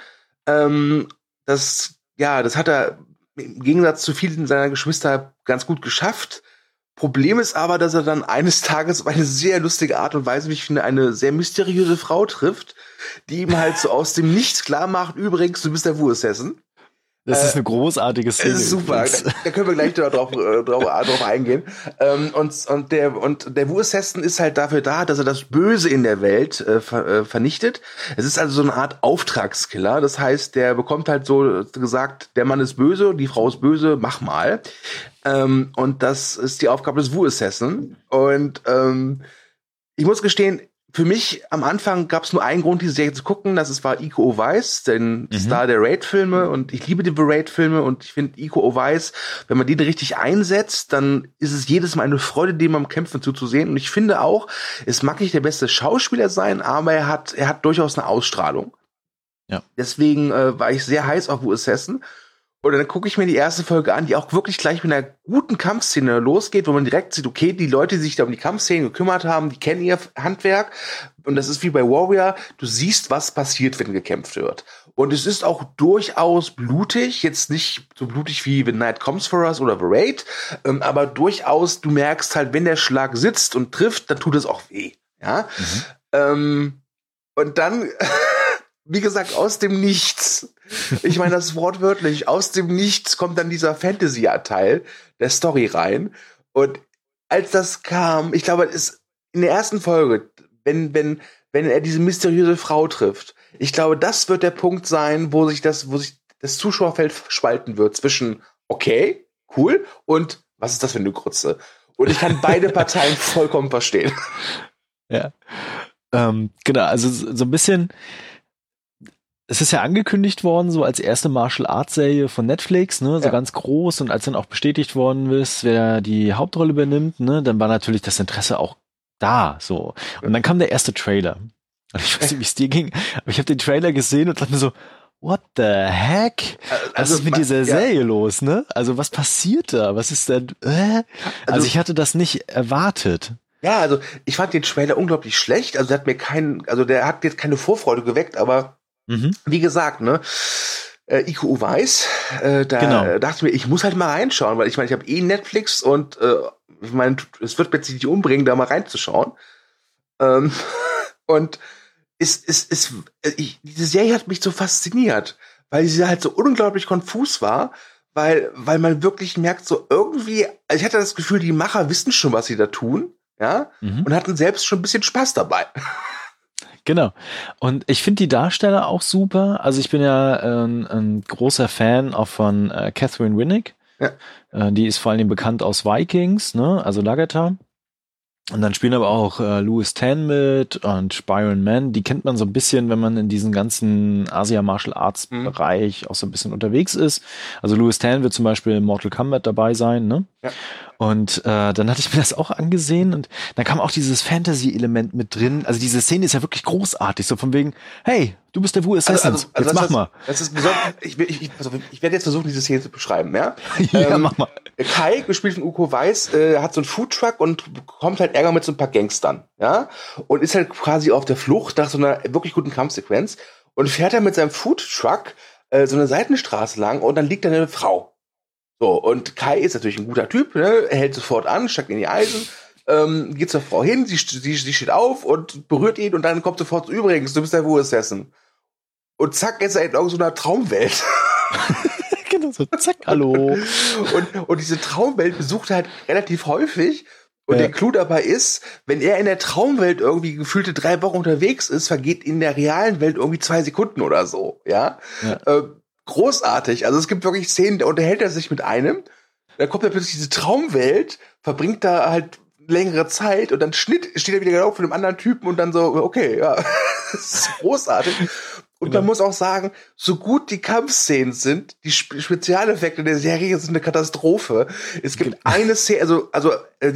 Das hat er im Gegensatz zu vielen seiner Geschwister ganz gut geschafft. Problem ist aber, dass er dann eines Tages auf eine sehr lustige Art und Weise, wie ich finde, eine sehr mysteriöse Frau trifft, die ihm halt so aus dem Nichts klar macht, übrigens, du bist der Wu Assassin. Das ist eine großartige Szene. Das ist super, da können wir gleich drauf eingehen. Und der Wu Assassin ist halt dafür da, dass er das Böse in der Welt vernichtet. Es ist also so eine Art Auftragskiller. Das heißt, der bekommt halt so gesagt, der Mann ist böse, die Frau ist böse, mach mal. Und das ist die Aufgabe des Wu Assassin. Und ich muss gestehen, für mich am Anfang gab es nur einen Grund, diese Serie zu gucken. Das war Iko Uwais, den Star der Raid-Filme. Und ich liebe die Raid-Filme. Und ich finde Iko Uwais, wenn man den richtig einsetzt, dann ist es jedes Mal eine Freude, dem beim Kämpfen zuzusehen. Und ich finde auch, es mag nicht der beste Schauspieler sein, aber er hat durchaus eine Ausstrahlung. Ja. Deswegen war ich sehr heiß auf Wu Assassin. Und dann gucke ich mir die erste Folge an, die auch wirklich gleich mit einer guten Kampfszene losgeht, wo man direkt sieht, okay, die Leute, die sich da um die Kampfszene gekümmert haben, die kennen ihr Handwerk. Und das ist wie bei Warrior, du siehst, was passiert, wenn gekämpft wird. Und es ist auch durchaus blutig, jetzt nicht so blutig wie The Night Comes for Us oder The Raid, aber durchaus, du merkst halt, wenn der Schlag sitzt und trifft, dann tut es auch weh. Ja. Und dann wie gesagt, aus dem Nichts. Ich meine das wortwörtlich. Aus dem Nichts kommt dann dieser Fantasy-Teil der Story rein. Und als das kam, ich glaube, es in der ersten Folge, wenn er diese mysteriöse Frau trifft, ich glaube, das wird der Punkt sein, wo sich das Zuschauerfeld spalten wird zwischen okay, cool und was ist das für eine Grütze? Und ich kann beide Parteien vollkommen verstehen. Ja. Genau, also so ein bisschen. Es ist ja angekündigt worden, so als erste Martial-Arts-Serie von Netflix, ne, so ganz groß. Und als dann auch bestätigt worden ist, wer die Hauptrolle übernimmt, ne, dann war natürlich das Interesse auch da, so. Und dann kam der erste Trailer. Und ich weiß nicht, wie es dir ging, aber ich habe den Trailer gesehen und dachte mir so, what the heck? Was ist mit dieser Serie los, ne? Also was passiert da? Was ist denn, Also ich hatte das nicht erwartet. Ja, also ich fand den Trailer unglaublich schlecht. Also der hat jetzt keine Vorfreude geweckt, aber wie gesagt, ne, Iko Uweis, dachte ich mir, ich muss halt mal reinschauen, weil ich meine, ich habe Netflix und ich meine, es wird mir jetzt nicht umbringen, da mal reinzuschauen. Und diese Serie hat mich so fasziniert, weil sie halt so unglaublich konfus war, weil man wirklich merkt, so irgendwie, also ich hatte das Gefühl, die Macher wissen schon, was sie da tun, ja, und hatten selbst schon ein bisschen Spaß dabei. Genau. Und ich finde die Darsteller auch super. Also ich bin ja ein großer Fan auch von Catherine Winnick. Ja. Die ist vor allem bekannt aus Vikings, ne? Also Lagertha. Und dann spielen aber auch Louis Tan mit und Byron Mann. Die kennt man so ein bisschen, wenn man in diesem ganzen Asia Martial Arts Bereich auch so ein bisschen unterwegs ist. Also Louis Tan wird zum Beispiel in Mortal Kombat dabei sein, ne? Ja. Und dann hatte ich mir das auch angesehen und dann kam auch dieses Fantasy-Element mit drin. Also diese Szene ist ja wirklich großartig, so von wegen, hey, du bist der Wu Assassins, jetzt mach mal. Das ist ich werde jetzt versuchen, diese Szene zu beschreiben, ja? Ja, mach mal. Kai, gespielt von Iko Uweis, hat so einen Foodtruck und bekommt halt Ärger mit so ein paar Gangstern, ja? Und ist halt quasi auf der Flucht nach so einer wirklich guten Kampfsequenz und fährt dann mit seinem Foodtruck so eine Seitenstraße lang und dann liegt da eine Frau. So, und Kai ist natürlich ein guter Typ, ne? Er hält sofort an, steigt in die Eisen, geht zur Frau hin, sie steht auf und berührt ihn und dann kommt sofort so, übrigens, du bist der Wu Assassin. Und zack, ist er in irgendeiner Traumwelt. Genau so, zack, hallo. Und diese Traumwelt besucht er halt relativ häufig. Und der Clou dabei ist, wenn er in der Traumwelt irgendwie gefühlte 3 Wochen unterwegs ist, vergeht in der realen Welt irgendwie 2 Sekunden oder so, ja. Großartig. Also es gibt wirklich Szenen, da unterhält er sich mit einem, dann kommt er plötzlich diese Traumwelt, verbringt da halt längere Zeit und dann steht er wieder genau vor dem anderen Typen und dann so, okay, ja, das ist großartig. Und man muss auch sagen, so gut die Kampfszenen sind, die Spezialeffekte der Serie sind eine Katastrophe. Es gibt eine Szene, also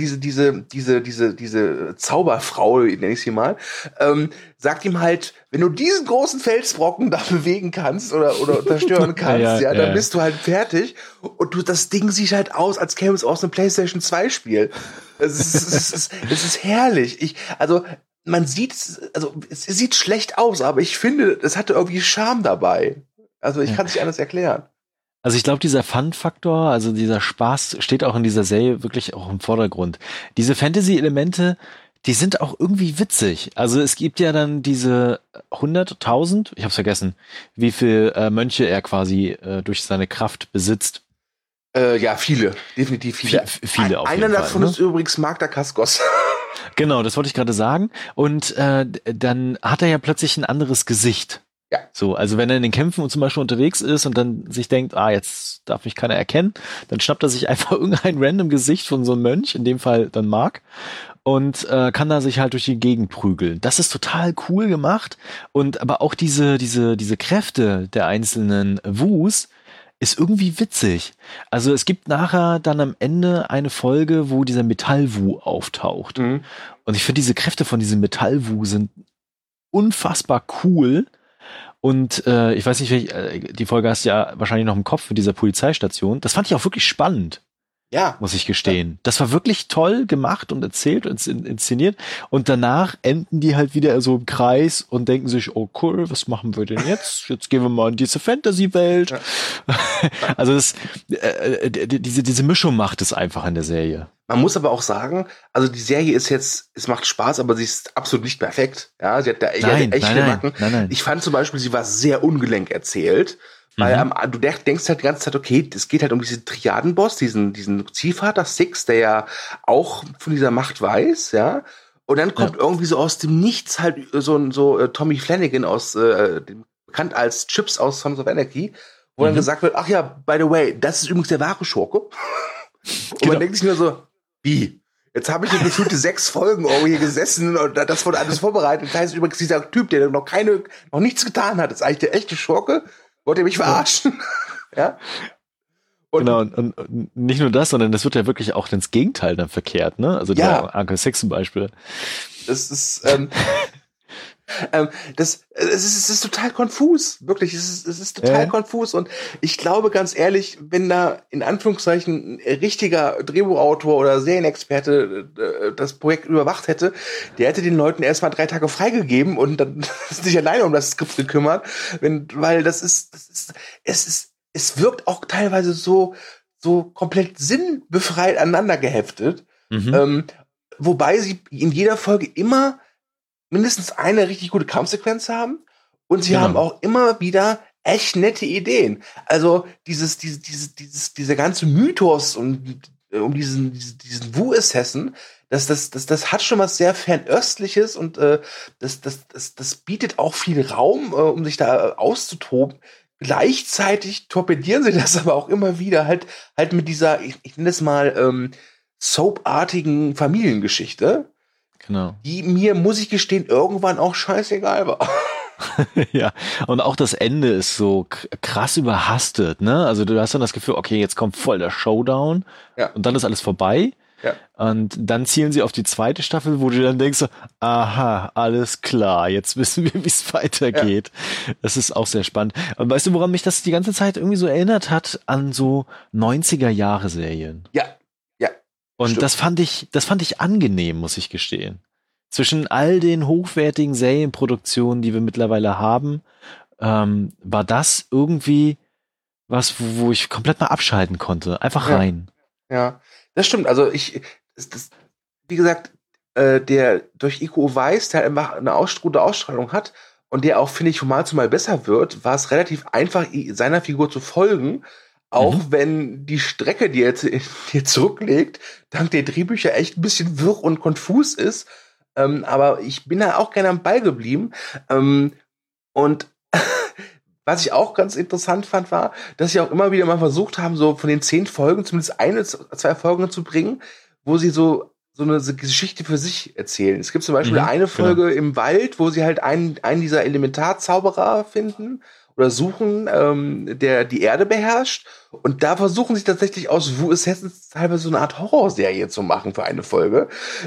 diese Zauberfrau, nenne ich sie mal, sagt ihm halt, wenn du diesen großen Felsbrocken da bewegen kannst oder zerstören kannst, dann bist du halt fertig. Und das Ding sieht halt aus, als käme es aus einem PlayStation 2 Spiel. Es ist herrlich. Man sieht, also es sieht schlecht aus, aber ich finde, es hatte irgendwie Charme dabei. Also ich kann es nicht anders erklären. Also ich glaube, dieser Fun-Faktor, also dieser Spaß steht auch in dieser Serie wirklich auch im Vordergrund. Diese Fantasy-Elemente, die sind auch irgendwie witzig. Also es gibt ja dann diese 100.000, ich hab's vergessen, wie viel Mönche er quasi durch seine Kraft besitzt. Ja, viele. Definitiv viele. Viele auf jeden Einer Fall, davon ne? ist übrigens Magda Kaskos. Genau, das wollte ich gerade sagen. Und dann hat er ja plötzlich ein anderes Gesicht. Ja. So, also wenn er in den Kämpfen zum Beispiel unterwegs ist und dann sich denkt, jetzt darf mich keiner erkennen, dann schnappt er sich einfach irgendein random Gesicht von so einem Mönch, in dem Fall dann Mark, und kann da sich halt durch die Gegend prügeln. Das ist total cool gemacht. Und aber auch diese Kräfte der einzelnen Wus ist irgendwie witzig. Also es gibt nachher dann am Ende eine Folge, wo dieser Metall-Wu auftaucht. Und ich finde, diese Kräfte von diesem Metall-Wu sind unfassbar cool. Und ich weiß nicht, die Folge hast du ja wahrscheinlich noch im Kopf mit dieser Polizeistation. Das fand ich auch wirklich spannend. Ja. Muss ich gestehen. Ja. Das war wirklich toll gemacht und erzählt und inszeniert. Und danach enden die halt wieder so im Kreis und denken sich, oh cool, was machen wir denn jetzt? Jetzt gehen wir mal in diese Fantasy-Welt. Ja. Also diese Mischung macht es einfach in der Serie. Man muss aber auch sagen, also die Serie ist jetzt, es macht Spaß, aber sie ist absolut nicht perfekt. Ja, sie hat da echt viele Macken. Nein. Ich fand zum Beispiel, sie war sehr ungelenk erzählt. Weil du denkst halt die ganze Zeit, okay, es geht halt um diesen Triadenboss, diesen Ziehvater Six, der ja auch von dieser Macht weiß, ja. Und dann kommt irgendwie so aus dem Nichts halt so Tommy Flanagan bekannt als Chips aus Sons of Anarchy, wo dann gesagt wird, ach ja, by the way, das ist übrigens der wahre Schurke. Und man denkt sich nur so, wie? Jetzt habe ich eine gefühlte 6 Folgen hier gesessen und das wurde alles vorbereitet. Das heißt übrigens, dieser Typ, der noch nichts getan hat, ist eigentlich der echte Schurke. Wollt ihr mich verarschen? Ja. Genau, und nicht nur das, sondern das wird ja wirklich auch ins Gegenteil dann verkehrt, ne? Also der Uncle Six zum Beispiel. Das ist, Es ist total konfus, wirklich. Es ist total konfus und ich glaube ganz ehrlich, wenn da in Anführungszeichen ein richtiger Drehbuchautor oder Serienexperte das Projekt überwacht hätte, der hätte den Leuten erstmal 3 Tage freigegeben und dann sich alleine um das Skript gekümmert, weil es wirkt auch teilweise so komplett sinnbefreit aneinander geheftet, wobei sie in jeder Folge immer mindestens eine richtig gute Kampfsequenz haben und sie haben auch immer wieder echt nette Ideen. Also dieser ganze Mythos um diesen Wu-Assassin, das hat schon was sehr Fernöstliches und das bietet auch viel Raum, um sich da auszutoben. Gleichzeitig torpedieren sie das aber auch immer wieder halt mit dieser, ich nenne es mal, soapartigen Familiengeschichte. Genau. Die mir, muss ich gestehen, irgendwann auch scheißegal war. Ja, und auch das Ende ist so krass überhastet, ne? Also du hast dann das Gefühl, okay, jetzt kommt voll der Showdown und dann ist alles vorbei. Ja. Und dann zielen sie auf die 2. Staffel, wo du dann denkst so, aha, alles klar, jetzt wissen wir, wie es weitergeht. Ja. Das ist auch sehr spannend. Und weißt du, woran mich das die ganze Zeit irgendwie so erinnert hat? An so 90er-Jahre-Serien. Ja. Und das fand ich angenehm, muss ich gestehen. Zwischen all den hochwertigen Serienproduktionen, die wir mittlerweile haben, war das irgendwie was, wo ich komplett mal abschalten konnte. Einfach rein. Ja, das stimmt. Also wie gesagt, der durch Iko Uwais, der einfach eine gute Ausstrahlung hat und der auch, finde ich, von Mal zu Mal besser wird, war es relativ einfach, seiner Figur zu folgen. Auch wenn die Strecke, die er hier zurücklegt, dank der Drehbücher echt ein bisschen wirr und konfus ist. Aber ich bin da auch gerne am Ball geblieben. Und was ich auch ganz interessant fand, war, dass sie auch immer wieder mal versucht haben, so von den 10 Folgen zumindest 1-2 Folgen zu bringen, wo sie so eine Geschichte für sich erzählen. Es gibt zum Beispiel eine Folge im Wald, wo sie halt einen dieser Elementarzauberer finden oder suchen, der die Erde beherrscht. Und da versuchen sie tatsächlich aus Wu Assassins teilweise so eine Art Horrorserie zu machen für eine Folge.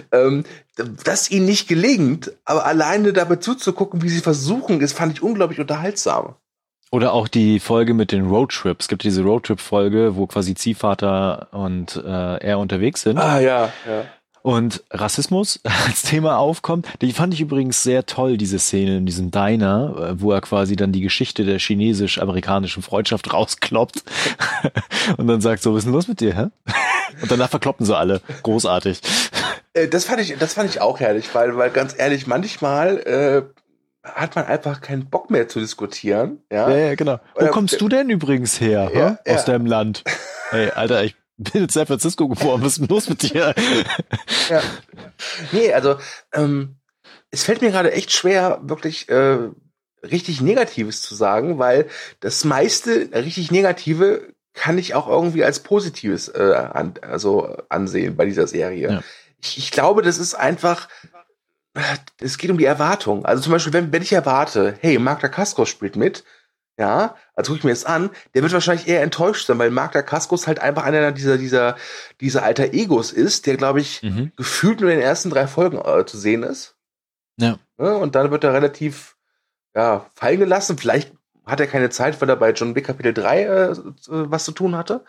Das ihnen nicht gelingt, aber alleine dabei zuzugucken, wie sie versuchen, das fand ich unglaublich unterhaltsam. Oder auch die Folge mit den Roadtrips. Es gibt diese Roadtrip-Folge, wo quasi Ziehvater und er unterwegs sind. Ah, ja. Und Rassismus als Thema aufkommt. Die fand ich übrigens sehr toll, diese Szene in diesem Diner, wo er quasi dann die Geschichte der chinesisch-amerikanischen Freundschaft rauskloppt und dann sagt so, was ist denn los mit dir, hä? Und danach verkloppen sie alle. Großartig. Das fand ich auch herrlich, weil ganz ehrlich, manchmal hat man einfach keinen Bock mehr zu diskutieren. Ja, genau. Wo kommst du denn übrigens her, aus deinem Land? Hey, Alter, ich bin in San Francisco geboren, was ist denn los mit dir? Ja. Nee, also es fällt mir gerade echt schwer, wirklich richtig Negatives zu sagen, weil das meiste richtig Negative kann ich auch irgendwie als Positives ansehen bei dieser Serie. Ja. Ich glaube, das ist einfach, es geht um die Erwartung. Also zum Beispiel, wenn ich erwarte, hey, Mark Dacascos spielt mit, ja, also gucke ich mir das an, der wird wahrscheinlich eher enttäuscht sein, weil Mark Dacascos halt einfach einer dieser alter Egos ist, der, glaube ich, gefühlt nur in den ersten 3 Folgen zu sehen ist. Ja. Und dann wird er relativ fallen gelassen. Vielleicht hat er keine Zeit, weil er bei John Wick Kapitel 3 was zu tun hatte.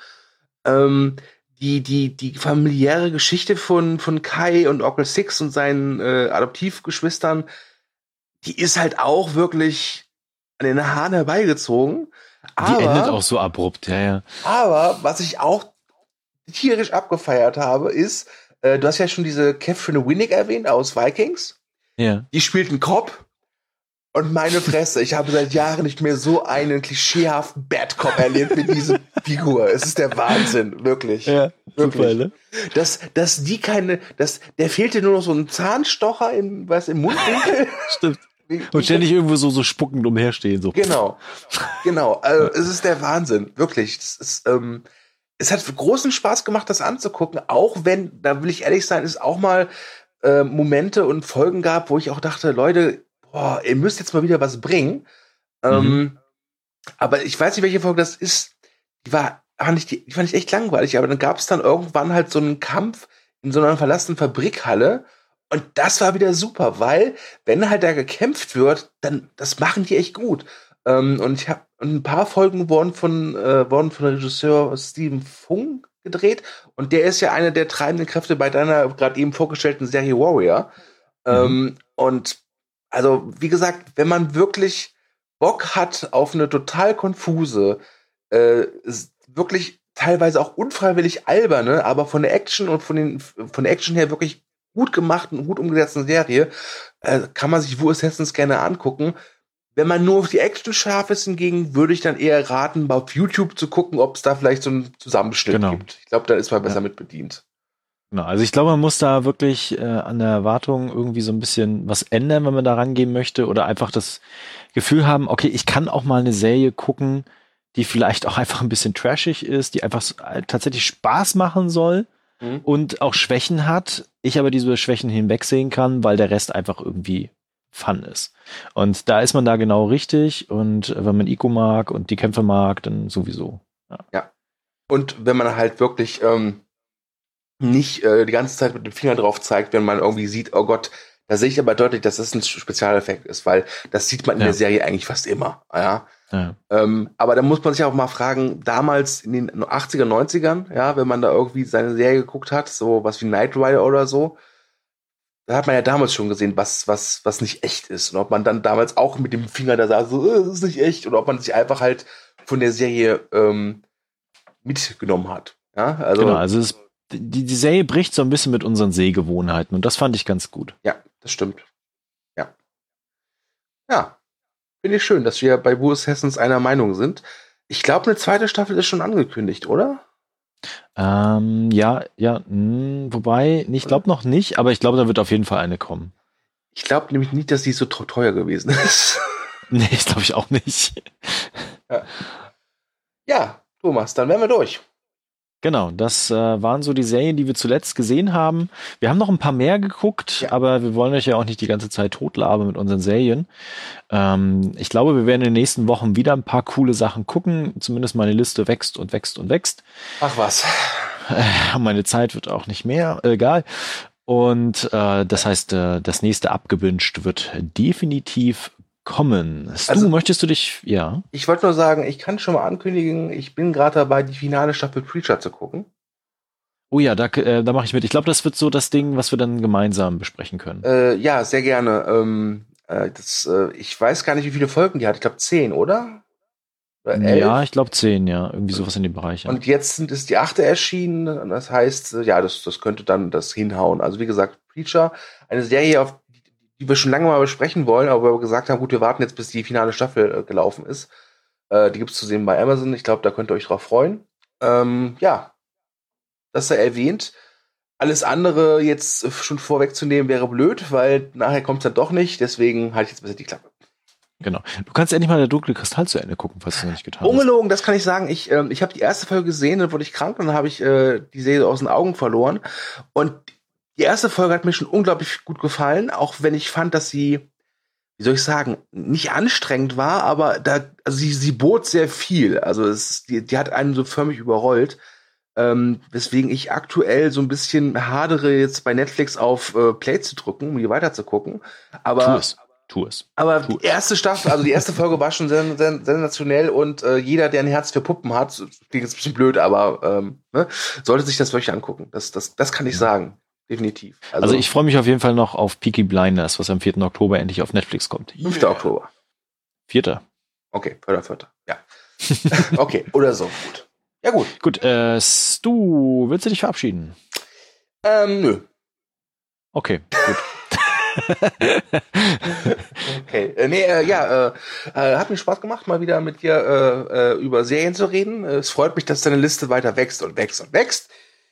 Die familiäre Geschichte von Kai und Onkel Six und seinen Adoptivgeschwistern, die ist halt auch wirklich an den Haaren herbeigezogen. Die endet auch so abrupt, ja. Aber was ich auch tierisch abgefeiert habe, ist, du hast ja schon diese Catherine Winnick erwähnt aus Vikings. Ja. Die spielt einen Cop. Und meine Fresse, ich habe seit Jahren nicht mehr so einen klischeehaften Bad Cop erlebt wie diese Figur. Es ist der Wahnsinn, wirklich. Ja, wirklich. Super, ne? Der fehlte nur noch so ein Zahnstocher im Mundwinkel. Stimmt. Und ständig irgendwo so spuckend umherstehen. So. Genau. Es ist der Wahnsinn, wirklich. Es hat großen Spaß gemacht, das anzugucken, auch wenn, da will ich ehrlich sein, es auch mal Momente und Folgen gab, wo ich auch dachte, Leute, ihr müsst jetzt mal wieder was bringen. Aber ich weiß nicht, welche Folge das ist. Die fand ich echt langweilig, aber dann gab es dann irgendwann halt so einen Kampf in so einer verlassenen Fabrikhalle Und das war wieder super, weil, wenn halt da gekämpft wird, dann, das machen die echt gut. Und ich habe ein paar Folgen wurden von Regisseur Stephen Fung gedreht. Und der ist ja einer der treibenden Kräfte bei deiner gerade eben vorgestellten Serie Warrior. Und also, wie gesagt, wenn man wirklich Bock hat auf eine total konfuse, wirklich teilweise auch unfreiwillig alberne, aber von der Action und von der Action her wirklich gut gemachten und gut umgesetzten Serie, kann man sich Wu Assassins gerne angucken. Wenn man nur auf die Action scharf ist, hingegen würde ich dann eher raten, auf YouTube zu gucken, ob es da vielleicht so einen Zusammenschnitt gibt. Ich glaube, da ist man besser mit bedient. Genau, also ich glaube, man muss da wirklich an der Erwartung irgendwie so ein bisschen was ändern, wenn man da rangehen möchte, oder einfach das Gefühl haben, okay, ich kann auch mal eine Serie gucken, die vielleicht auch einfach ein bisschen trashig ist, die einfach tatsächlich Spaß machen soll und auch Schwächen hat, ich aber diese Schwächen hinwegsehen kann, weil der Rest einfach irgendwie Fun ist. Und da ist man da genau richtig, und wenn man Ico mag und die Kämpfe mag, dann sowieso. Ja. Und wenn man halt wirklich nicht die ganze Zeit mit dem Finger drauf zeigt, wenn man irgendwie sieht, oh Gott, da sehe ich aber deutlich, dass das ein Spezialeffekt ist, weil das sieht man in der Serie eigentlich fast immer. Ja. Aber da muss man sich auch mal fragen, damals in den 80er, 90ern, ja, wenn man da irgendwie seine Serie geguckt hat, so was wie Knight Rider oder so, da hat man ja damals schon gesehen, was nicht echt ist. Und ob man dann damals auch mit dem Finger da sah, so, das ist nicht echt, oder ob man sich einfach halt von der Serie mitgenommen hat. Ja, also, genau, also die Serie bricht so ein bisschen mit unseren Sehgewohnheiten, und das fand ich ganz gut. Ja, das stimmt. Ja. Ja. Finde ich schön, dass wir bei Wu Assassins einer Meinung sind. Ich glaube, eine zweite Staffel ist schon angekündigt, oder? Wobei, ich glaube noch nicht, aber ich glaube, da wird auf jeden Fall eine kommen. Ich glaube nämlich nicht, dass die so teuer gewesen ist. Nee, das glaube ich auch nicht. Ja, Thomas, dann wären wir durch. Genau, das waren so die Serien, die wir zuletzt gesehen haben. Wir haben noch ein paar mehr geguckt, aber wir wollen euch ja auch nicht die ganze Zeit totlabern mit unseren Serien. Ich glaube, wir werden in den nächsten Wochen wieder ein paar coole Sachen gucken. Zumindest meine Liste wächst und wächst und wächst. Ach was. Meine Zeit wird auch nicht mehr, egal. Und das heißt, das nächste Abgewünscht wird definitiv kommen. Möchtest du dich, ja? Ich wollte nur sagen, ich kann schon mal ankündigen, ich bin gerade dabei, die finale Staffel Preacher zu gucken. Oh ja, da mache ich mit. Ich glaube, das wird so das Ding, was wir dann gemeinsam besprechen können. Ja, sehr gerne. Ich weiß gar nicht, wie viele Folgen die hat. Ich glaube 10, oder? Oder 11? Ja, ich glaube 10, ja. Irgendwie sowas in dem Bereich. Ja. Und jetzt ist die 8. erschienen. Das heißt, ja, das könnte dann das hinhauen. Also wie gesagt, Preacher, eine Serie, die wir schon lange mal besprechen wollen, aber wir gesagt haben, gut, wir warten jetzt, bis die finale Staffel gelaufen ist. Die gibt's zu sehen bei Amazon. Ich glaube, da könnt ihr euch drauf freuen. Ja, das sei erwähnt. Alles andere jetzt schon vorwegzunehmen wäre blöd, weil nachher kommt's dann doch nicht. Deswegen halte ich jetzt besser die Klappe. Genau. Du kannst endlich mal der dunkle Kristall zu Ende gucken, falls du noch nicht getan hast. Ungelogen, das kann ich sagen. Ich habe die erste Folge gesehen, dann wurde ich krank und dann habe ich die Serie aus den Augen verloren. Und die erste Folge hat mir schon unglaublich gut gefallen, auch wenn ich fand, dass sie, wie soll ich sagen, nicht anstrengend war, aber sie bot sehr viel. Also die hat einen so förmlich überrollt. Weswegen ich aktuell so ein bisschen hadere, jetzt bei Netflix auf Play zu drücken, um die weiter zu gucken. Aber Tu es. Aber die erste Staffel, also die erste Folge war schon sensationell, und jeder, der ein Herz für Puppen hat, klingt jetzt ein bisschen blöd, aber sollte sich das wirklich angucken. Das kann ich sagen. Definitiv. Also ich freue mich auf jeden Fall noch auf Peaky Blinders, was am 4. Oktober endlich auf Netflix kommt. 5. Oktober. 4. Okay, 4. Ja. Okay, oder so. Gut. Ja, gut. Gut, Stu, willst du dich verabschieden? Nö. Okay, gut. Okay. Hat mir Spaß gemacht, mal wieder mit dir über Serien zu reden. Es freut mich, dass deine Liste weiter wächst und wächst und wächst.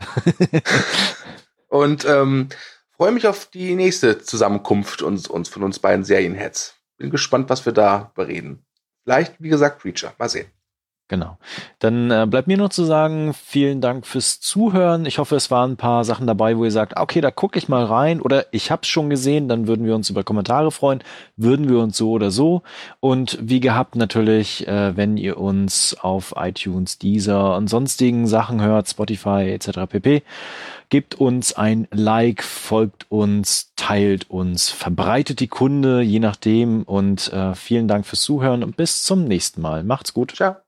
Und freue mich auf die nächste Zusammenkunft von uns beiden Serienheads. Bin gespannt, was wir da bereden. Vielleicht, wie gesagt, Preacher. Mal sehen. Genau. Dann bleibt mir noch zu sagen, vielen Dank fürs Zuhören. Ich hoffe, es waren ein paar Sachen dabei, wo ihr sagt, okay, da gucke ich mal rein oder ich habe es schon gesehen, dann würden wir uns über Kommentare freuen, würden wir uns so oder so. Und wie gehabt natürlich, wenn ihr uns auf iTunes, Deezer und sonstigen Sachen hört, Spotify etc. pp., gebt uns ein Like, folgt uns, teilt uns, verbreitet die Kunde, je nachdem. Und vielen Dank fürs Zuhören und bis zum nächsten Mal. Macht's gut. Ciao.